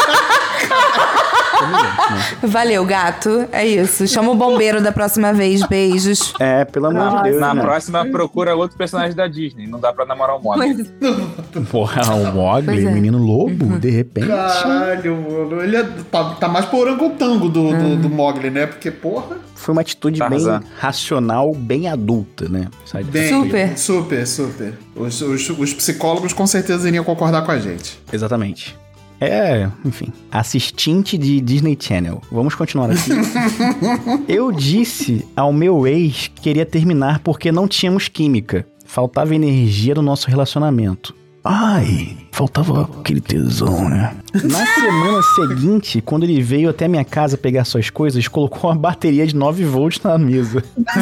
Humilhante, né? Valeu, gato. É isso. Chama o bombeiro da próxima vez. Beijos. É, pelo amor de Deus, Na né? próxima, procura outro personagem da Disney. Não dá pra namorar o Mogli. Mas- Porra, o Mogli, Pois é. o menino lobo, de repente. Caralho, mano. Ele é, tá, tá mais pro orangotango do, do, do Mogli, né? Porque, porra. Foi uma atitude Tarzan. bem racional, bem adulta, né? Sabe? Bem, Super. Super, super. Os, os, os psicólogos com certeza iriam concordar com a gente. Exatamente. É, enfim, assistente de Disney Channel. Vamos continuar aqui. Eu disse ao meu ex que queria terminar porque não tínhamos química. Faltava energia no nosso relacionamento. Ai, faltava aquele tesão, né? Na semana seguinte, quando ele veio até minha casa pegar suas coisas, colocou uma bateria de nove volts na mesa.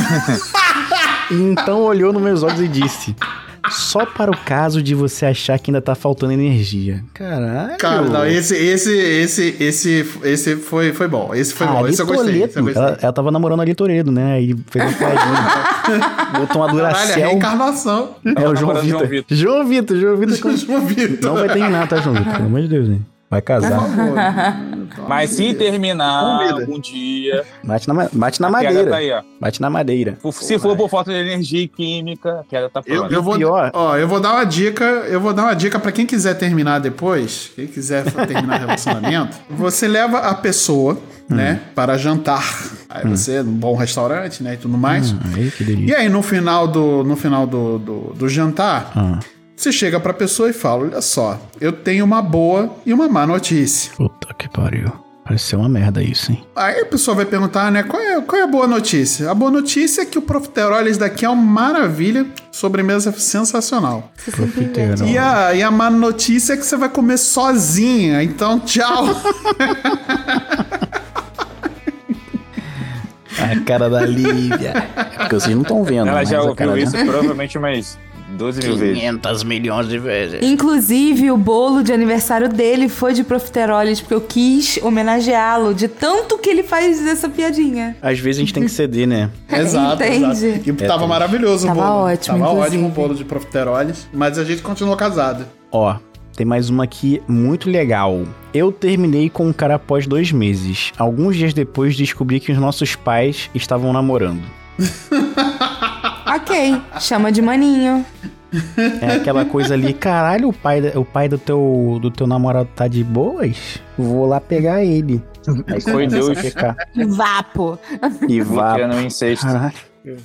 E então olhou nos meus olhos e disse: só para o caso de você achar que ainda tá faltando energia. Caralho. Cara, não, esse, esse, esse, esse, esse foi, foi bom. Esse foi bom. Ali Esse eu gostei. Esse eu Toledo. gostei. Ela, ela tava namorando ali Toledo, né? Aí fez uma piadinha. Botou uma Caralho, a Duracell. reencarnação. É o João namorando Vitor. João Vitor. João Vitor, João Vitor. João Vitor. Não vai terminar, tá, João Vitor? Pelo amor de Deus, hein? Vai casar. Mas se terminar Convida. algum dia. Bate na, ma- bate na A queda tá madeira. aí, ó. Bate na madeira. Se for por falta de energia e química, a queda tá Eu, pronta. eu vou, pior- ó, eu vou dar uma dica, eu vou dar uma dica pra quem quiser terminar depois, quem quiser terminar relacionamento, você leva a pessoa, né, para jantar. Aí você, num bom restaurante, né, e tudo mais. Ai, que E delícia. aí no final do, no final do, do, do jantar, Ah. você chega pra pessoa e fala, olha só, eu tenho uma boa e uma má notícia. Puta que pariu. Parece ser uma merda isso, hein? Aí a pessoa vai perguntar, né, qual é, qual é a boa notícia? A boa notícia é que o Profiteroles daqui é uma maravilha, sobremesa sensacional. Profiteroles. E a, e a má notícia é que você vai comer sozinha, então tchau. A cara da Lívia. É porque vocês não estão vendo. Ela já mas a ouviu cara isso dela- provavelmente umas doze mil vezes. quinhentos milhões de vezes. Inclusive, o bolo de aniversário dele foi de Profiteroles, porque eu quis homenageá-lo de tanto que ele faz essa piadinha. Às vezes a gente tem que ceder, né? Exato, Entende? exato. E É, tava tem. maravilhoso Tava o bolo. ótimo, Tava inclusive. ótimo o bolo de Profiteroles, mas a gente continuou casado. Ó, tem mais uma aqui muito legal. Eu terminei com um cara após dois meses. Alguns dias depois descobri que os nossos pais estavam namorando. Ok, chama de maninho. É aquela coisa ali, caralho, o pai, da- o pai do, teu, do teu namorado tá de boas? Vou lá pegar ele. Aí Foi começa a Deus. ficar. Vapo. E vá. Criando um incesto. Caralho.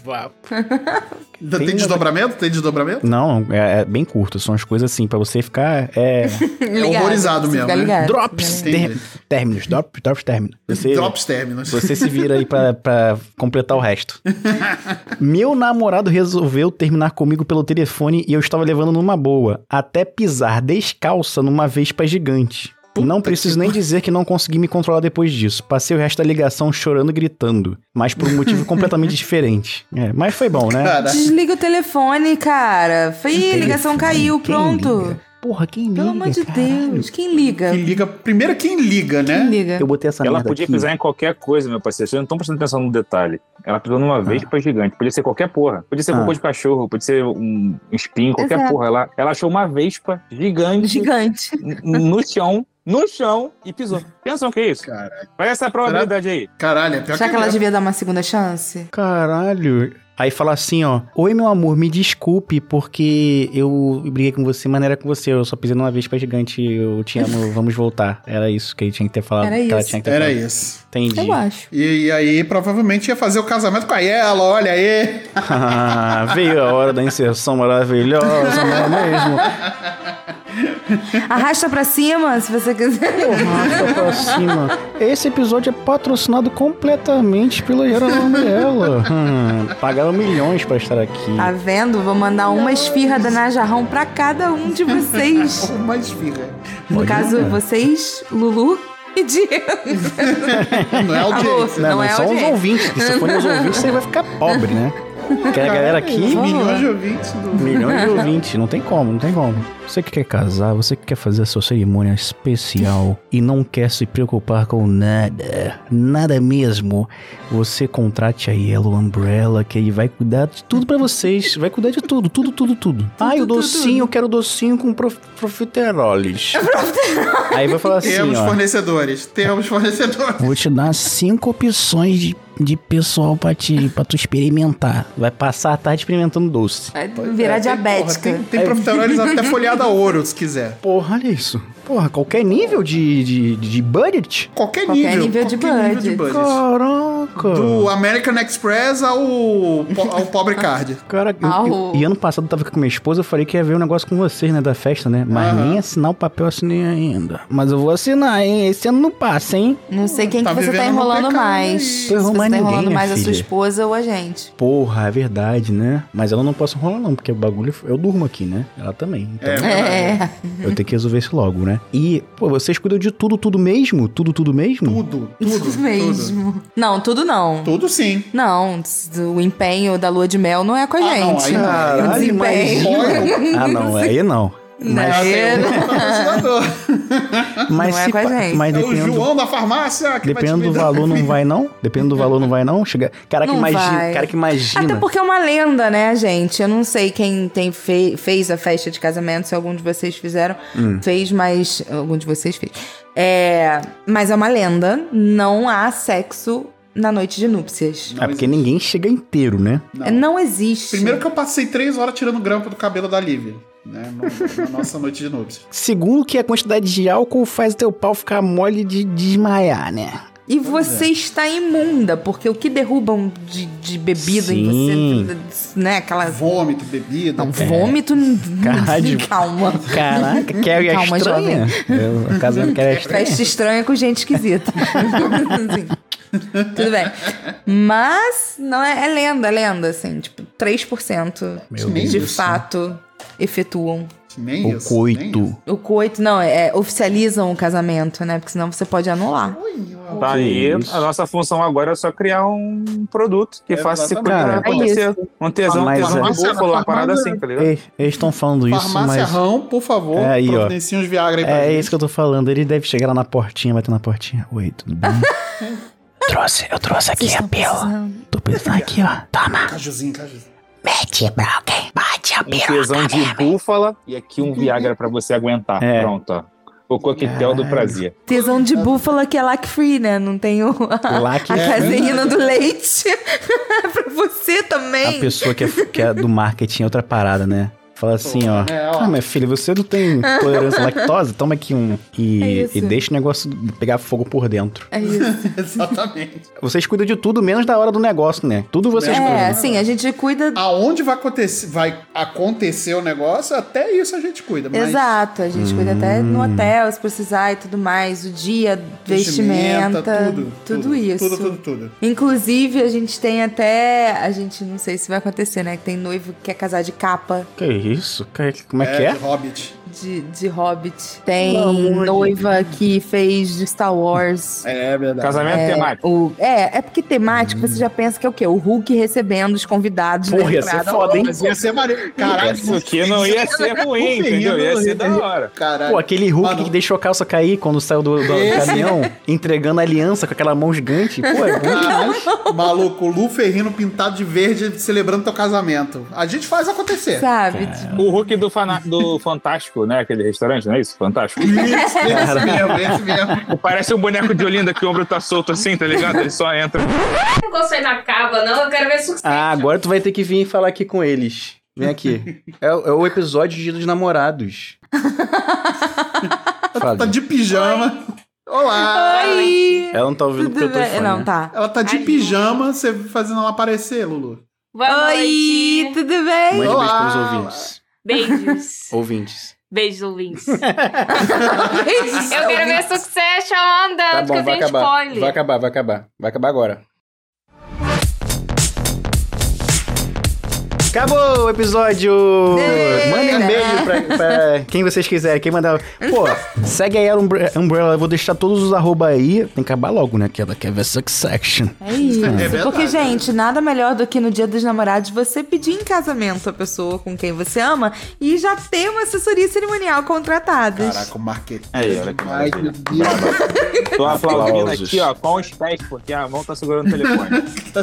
Tem, Tem desdobramento? Tem desdobramento? Não, é, é bem curto. São as coisas assim, pra você ficar. É. É horrorizado Você mesmo, fica né? ligado. Drops! Entendi. ter- términos. Drop, drops términos. Você, Drops términos. você se vira aí pra, pra completar o resto. Meu namorado resolveu terminar comigo pelo telefone e eu estava levando numa boa. Até pisar descalça numa vespa gigante. Não preciso nem dizer que não consegui me controlar depois disso. Passei o resto da ligação chorando e gritando. Mas por um motivo completamente diferente. É, mas foi bom, né? Cara, Desliga o telefone, cara. Foi, Telefone, ligação caiu, quem pronto. liga? Porra, quem liga? Pelo amor de caralho? Deus. Quem liga? quem liga... Primeiro quem liga, né? Quem liga? Eu botei essa Ela merda podia aqui. pisar em qualquer coisa, meu parceiro. Vocês não estão prestando atenção no detalhe. Ela pisou numa vespa gigante. Podia ser qualquer porra. Podia ser Ah. cocô de cachorro, podia ser um espinho, qualquer Exato. porra. Ela, ela achou uma vespa gigante Gigante. n- no chão, no chão, e pisou. Pensa o que é isso? Caralho, Olha essa probabilidade aí. caralho, é pior Será que é ela mesmo. devia dar uma segunda chance? Caralho. Aí fala assim, ó. Oi, meu amor, me desculpe porque eu briguei com você, mas não era com você. Eu só pisei numa vespa gigante. Eu te amo, vamos voltar. Era isso que ele tinha que ter falado. Era que ela isso. tinha que ter Era falado. isso. Entendi. Eu acho. E, e aí, provavelmente ia fazer o casamento com a Yela, olha aí. Ah, veio a hora da inserção maravilhosa, não é mesmo? Arrasta pra cima, se você quiser. Arrasta pra cima. Esse episódio é patrocinado completamente pela Era Umbrella. Hum, pagaram milhões pra estar aqui. Tá vendo? Vou mandar uma esfirra da Najarrão pra cada um de vocês. Uma esfirra. No Pode caso, mandar. vocês, Lulu e Diego. Não é audiência. Não, não mas é são os audiência. ouvintes. que Se forem os ouvintes, você vai ficar pobre, né? Porque a galera aqui... Milhões de ouvintes do... Milhões de ouvintes, não tem como, não tem como. Você que quer casar, você que quer fazer a sua cerimônia especial e não quer se preocupar com nada, nada mesmo, você contrate a Yellow Umbrella, que ele vai cuidar de tudo pra vocês, vai cuidar de tudo, tudo, tudo, tudo. Ai, o docinho, eu quero docinho com prof, profiteroles. Aí vai falar assim, Temos ó, fornecedores. Temos fornecedores. vou te dar cinco opções de, de pessoal pra, te, pra tu experimentar. Vai passar a tarde experimentando doce. Vai virar É, tem- diabética. porra, Tem, tem profiteroles até folhada a ouro, se quiser. Porra, olha isso. Porra, qualquer nível de, de, de budget. Qualquer, Qualquer nível. nível de qualquer nível de budget. budget. Caraca. Do American Express ao, po- ao Pobre Card. Cara, eu- Au. eu- e ano passado eu tava com minha esposa, eu falei que ia ver um negócio com vocês, né, da festa, né? Mas Aham. nem assinar o papel eu assinei ainda. Mas eu vou assinar, hein? Esse ano não passa, hein? Não sei quem Tá que você tá vivendo no enrolando pecado mais. aí. Se Tô você enrolando tá ninguém, enrolando minha mais a sua filha. esposa ou a gente. Porra, é verdade, né? Mas ela não posso enrolar não, porque o bagulho... Eu durmo aqui, né? Ela também. Então É. É. eu tenho que resolver isso logo, né? E, pô, vocês cuidam de tudo, tudo mesmo? Tudo, tudo mesmo? Tudo, tudo, Tudo mesmo. Não, tudo não. Tudo, tudo sim. Não, o empenho da lua de mel não é com a Ah, não, gente. aí não. Caralho, O desempenho. imagina. Ah, não, aí não. Mas, Não, Tem um patrocinador. mas Não é se com a pa- gente. Mas É o dependendo... João da farmácia que Dependendo vai do te cuidar. valor, não vai, não? Dependendo do valor, não vai, não? Chega... Cara, que Não imagina, vai. cara que imagina. Até porque é uma lenda, né, gente? Eu não sei quem tem fe- fez a festa de casamento, se algum de vocês fizeram. Hum. Fez, mas... Algum de vocês fez. É... Mas é uma lenda. Não há sexo na noite de núpcias. É porque ninguém chega inteiro, né? Não, não existe. Primeiro que eu passei três horas tirando grampo do cabelo da Lívia, né? no- na nossa noite de núpcias. Segundo que a quantidade de álcool faz teu pau ficar mole de desmaiar, né? e você é. está imunda, porque o que derrubam de, de bebida Sim. em você, né, aquela... Vômito, bebida. Não, vômito... Caralho. Calma. Caraca, Carrie é Calma, estranha. Eu, a casa Carrie é estranha. Festa estranha com gente esquisita. Assim. Tudo bem. Mas não é, é lenda, é lenda, assim. Tipo, três por cento Meu de Deus. fato efetuam Nem O isso, coito. nem isso. o coito. Não, é, oficializam o casamento, né? Porque senão você pode anular. Tá aí, isso. a nossa função agora é só criar um produto que É, faça esse exatamente. coisa Cara, acontecer. Um tesão, Mas, tesão é- de búfalo, uma parada Farmácia- assim, tá ligado? Ei, eles estão falando isso, Farmácia mas... Rão, por favor, É aí, ó. providenciem uns Viagra aí pra É gente. isso que eu tô falando. Ele deve chegar lá na portinha, bater na portinha. Oi, tudo bem? trouxe, eu trouxe aqui a pílula. Tô pensando aqui, ó. Toma. Cajuzinho, cajuzinho. Mete, broken. Bate a Um tesão de búfala e aqui um Viagra pra você aguentar. É. Pronto, ó. O coquetel do prazer. Tesão de búfala que é lac free, né? Não tem o, a, Lac- a É, caseína do leite. Pra você A também. pessoa que é, que é do marketing é outra parada, né? Fala assim, ó. É, ó. Ah, minha filha, você não tem tolerância à lactose? Toma aqui um. É E, isso. e deixa o negócio pegar fogo por dentro. É isso. Exatamente. Vocês cuidam de tudo, menos da hora do negócio, né? Tudo vocês É, cuidam. É, assim, a gente cuida... Aonde vai acontecer, vai acontecer o negócio, até isso a gente cuida. Mas Exato, a gente cuida até no hotel, se precisar e tudo mais. O dia, vestimenta, tudo, tudo, tudo, isso. Tudo, tudo, tudo. Inclusive, a gente tem até... A gente, não sei se vai acontecer, né? Que tem noivo que quer casar de capa Que isso? Que- Como é que é? de Hobbit. de, de Hobbit. Tem Pelo amor de noiva que fez de Star Wars. É verdade. Casamento É, temático. o, é, é porque temático, você já pensa que é o quê? O Hulk recebendo os convidados Porra, na ia ser entrada. foda, hein? Mas ia ser maneiro. Caralho, Isso aqui não ia ser ruim, entendeu? Ia ser da hora. Caralho. Pô, aquele Hulk Mano, que deixou a calça cair quando saiu do, do Esse- caminhão, entregando a aliança com aquela mão gigante. Pô, é bom demais. Maluco, o Lu Ferrino pintado de verde celebrando teu casamento. A gente faz acontecer. Sabe? Tipo, O Hulk do, fana- do Fantástico, né? Aquele restaurante, não é isso? Fantástico. Isso, esse mesmo, esse mesmo. Parece um boneco de Olinda que o ombro tá solto assim, tá ligado? Ele só entra. Não gostei na cava, não. Eu quero ver sucesso. Ah, agora tu vai ter que vir falar aqui com eles. Vem aqui. É, o- é o episódio de Dia dos Namorados. Tá Fábio. de pijama. Olá! Oi! Ela não tá ouvindo porque eu Tudo tô de bem? fone, Não, né? tá. Ela tá de Ai, pijama, você fazendo ela aparecer, Lulu. Boa Oi, noite. tudo bem? Mande beijo Olá. pros ouvintes. Beijos. Ouvintes. Beijos, ouvintes. Eu quero ver Succession andando, Tá que bom, eu vai tenho acabar. spoiler. Vai acabar, vai acabar. Vai acabar agora. Acabou o episódio! Ei, Mandem um né? beijo pra, pra quem vocês quiserem. Quem mandar. Pô, segue aí a Umbre- Umbrella. Eu vou deixar todos os arroba aí. Tem que acabar logo, né? Que ela quer ver Succession. É isso. verdade. Porque, gente, nada melhor do que no dia dos namorados você pedir em casamento a pessoa com quem você ama e já ter uma assessoria cerimonial contratada. Caraca, o marketing. Aí, olha que Ai, maravilha. meu Deus. Tô aplaudindo Aplausos. aqui, ó, com os pés, porque a mão tá segurando o telefone.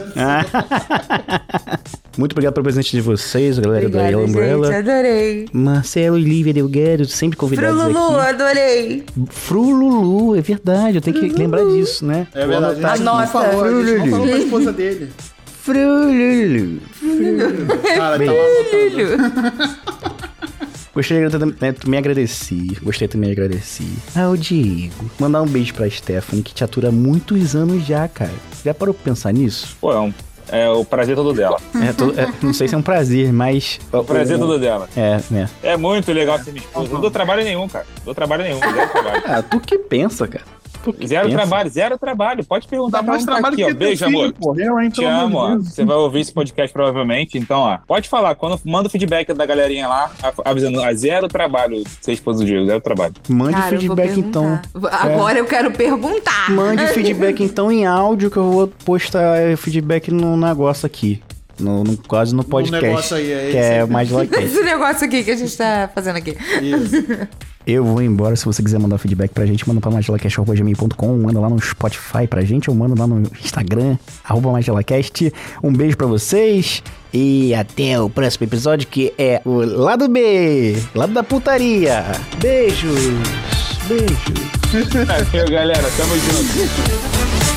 Muito obrigado pelo presente de vocês, galera da Obrigada, Yellow Umbrella. gente. Adorei. Marcelo e Lívia Delgado, sempre Pro convidados Lulu, aqui. adorei. Fru Lulu, é verdade. Eu tenho que lembrar disso, né? É Vou verdade. anotar A gente não Anota. falou, a gente não Lulu. falou pra esposa dele. Fru Lulu. Cara, Bem. tava anotando. Gostaria de também- também agradecer. Gostaria também de agradecer ao Diego. Mandar um beijo pra Stephanie, que te atura há muitos anos já, cara. Já parou pra pensar nisso? Pô, é, um, é o prazer todo dela. É, todo- é, não sei se é um prazer, mas. O prazer todo dela. É, né? É muito legal ser minha esposa. Não dou trabalho nenhum, cara. Não dou trabalho nenhum, zero trabalho. Ah, tu que pensa, cara. Tu que Zero pensa. trabalho, zero trabalho. Pode perguntar Dá pra mais um tá trabalho aqui, que ó. Beijo, teu filho, amor. pô. Eu, hein, Te pelo amor amo, de ó. Deus. Você vai ouvir esse podcast provavelmente, então, ó. Pode falar, quando manda o feedback da galerinha lá, a- avisando, a zero trabalho, ser esposa do Diego, zero trabalho. Mande Cara, eu vou feedback então. perguntar. Agora eu quero perguntar. Mande feedback então em áudio, que eu vou postar eh, feedback no negócio aqui. No, no- quase no podcast. negócio aí, é que esse é aí. mais like. Esse negócio aqui que a gente tá fazendo aqui. Isso. Eu vou embora. Se você quiser mandar feedback pra gente, manda pra magelacast arroba gmail ponto com, manda lá no Spotify pra gente, ou manda lá no Instagram, arroba magelacast. Um beijo pra vocês e até o próximo episódio, que é o Lado B, Lado da Putaria. Beijos, beijos. Valeu, galera. Tamo junto.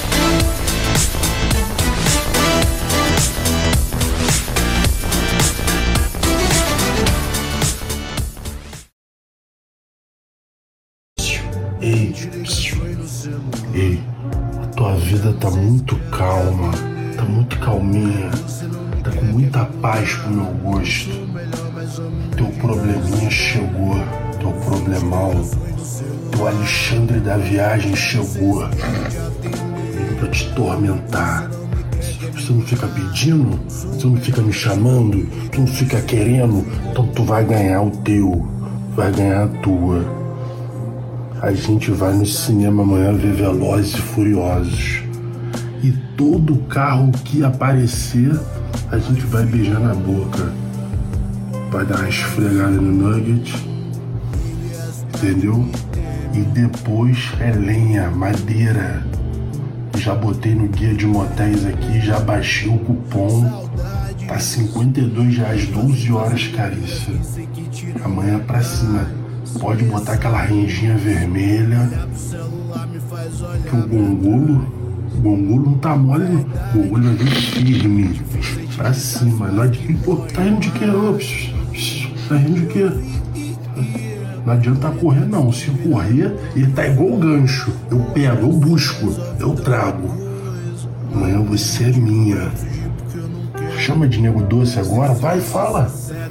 Ei, ei, Tua vida tá muito calma, tá muito calminha, tá com muita paz pro meu gosto. Teu probleminha chegou, teu problemão, teu Alexandre da viagem chegou. Veio pra te tormentar. Você não fica pedindo, você não fica me chamando, tu não fica querendo, então tu vai ganhar o teu, vai ganhar a tua. A gente vai no cinema amanhã ver Velozes e Furiosos. E todo carro que aparecer, a gente vai beijar na boca. Vai dar uma esfregada no nugget. Entendeu? E depois é lenha, madeira. Já botei no guia de motéis aqui, já baixei o cupom. Tá cinquenta e dois reais, doze horas, carícia. Amanhã pra cima. Pode botar aquela renjinha vermelha. Que o gongulo, o gongulo não tá mole, não. O gongulo vai vir firme. Pra cima. Não adianta. Pô, tá rindo de quê? Tá rindo de quê? Não adianta correr, não. Se correr, ele tá igual o gancho. Eu pego, eu busco, eu trago. Amanhã você é minha. Chama de nego doce agora, vai, fala.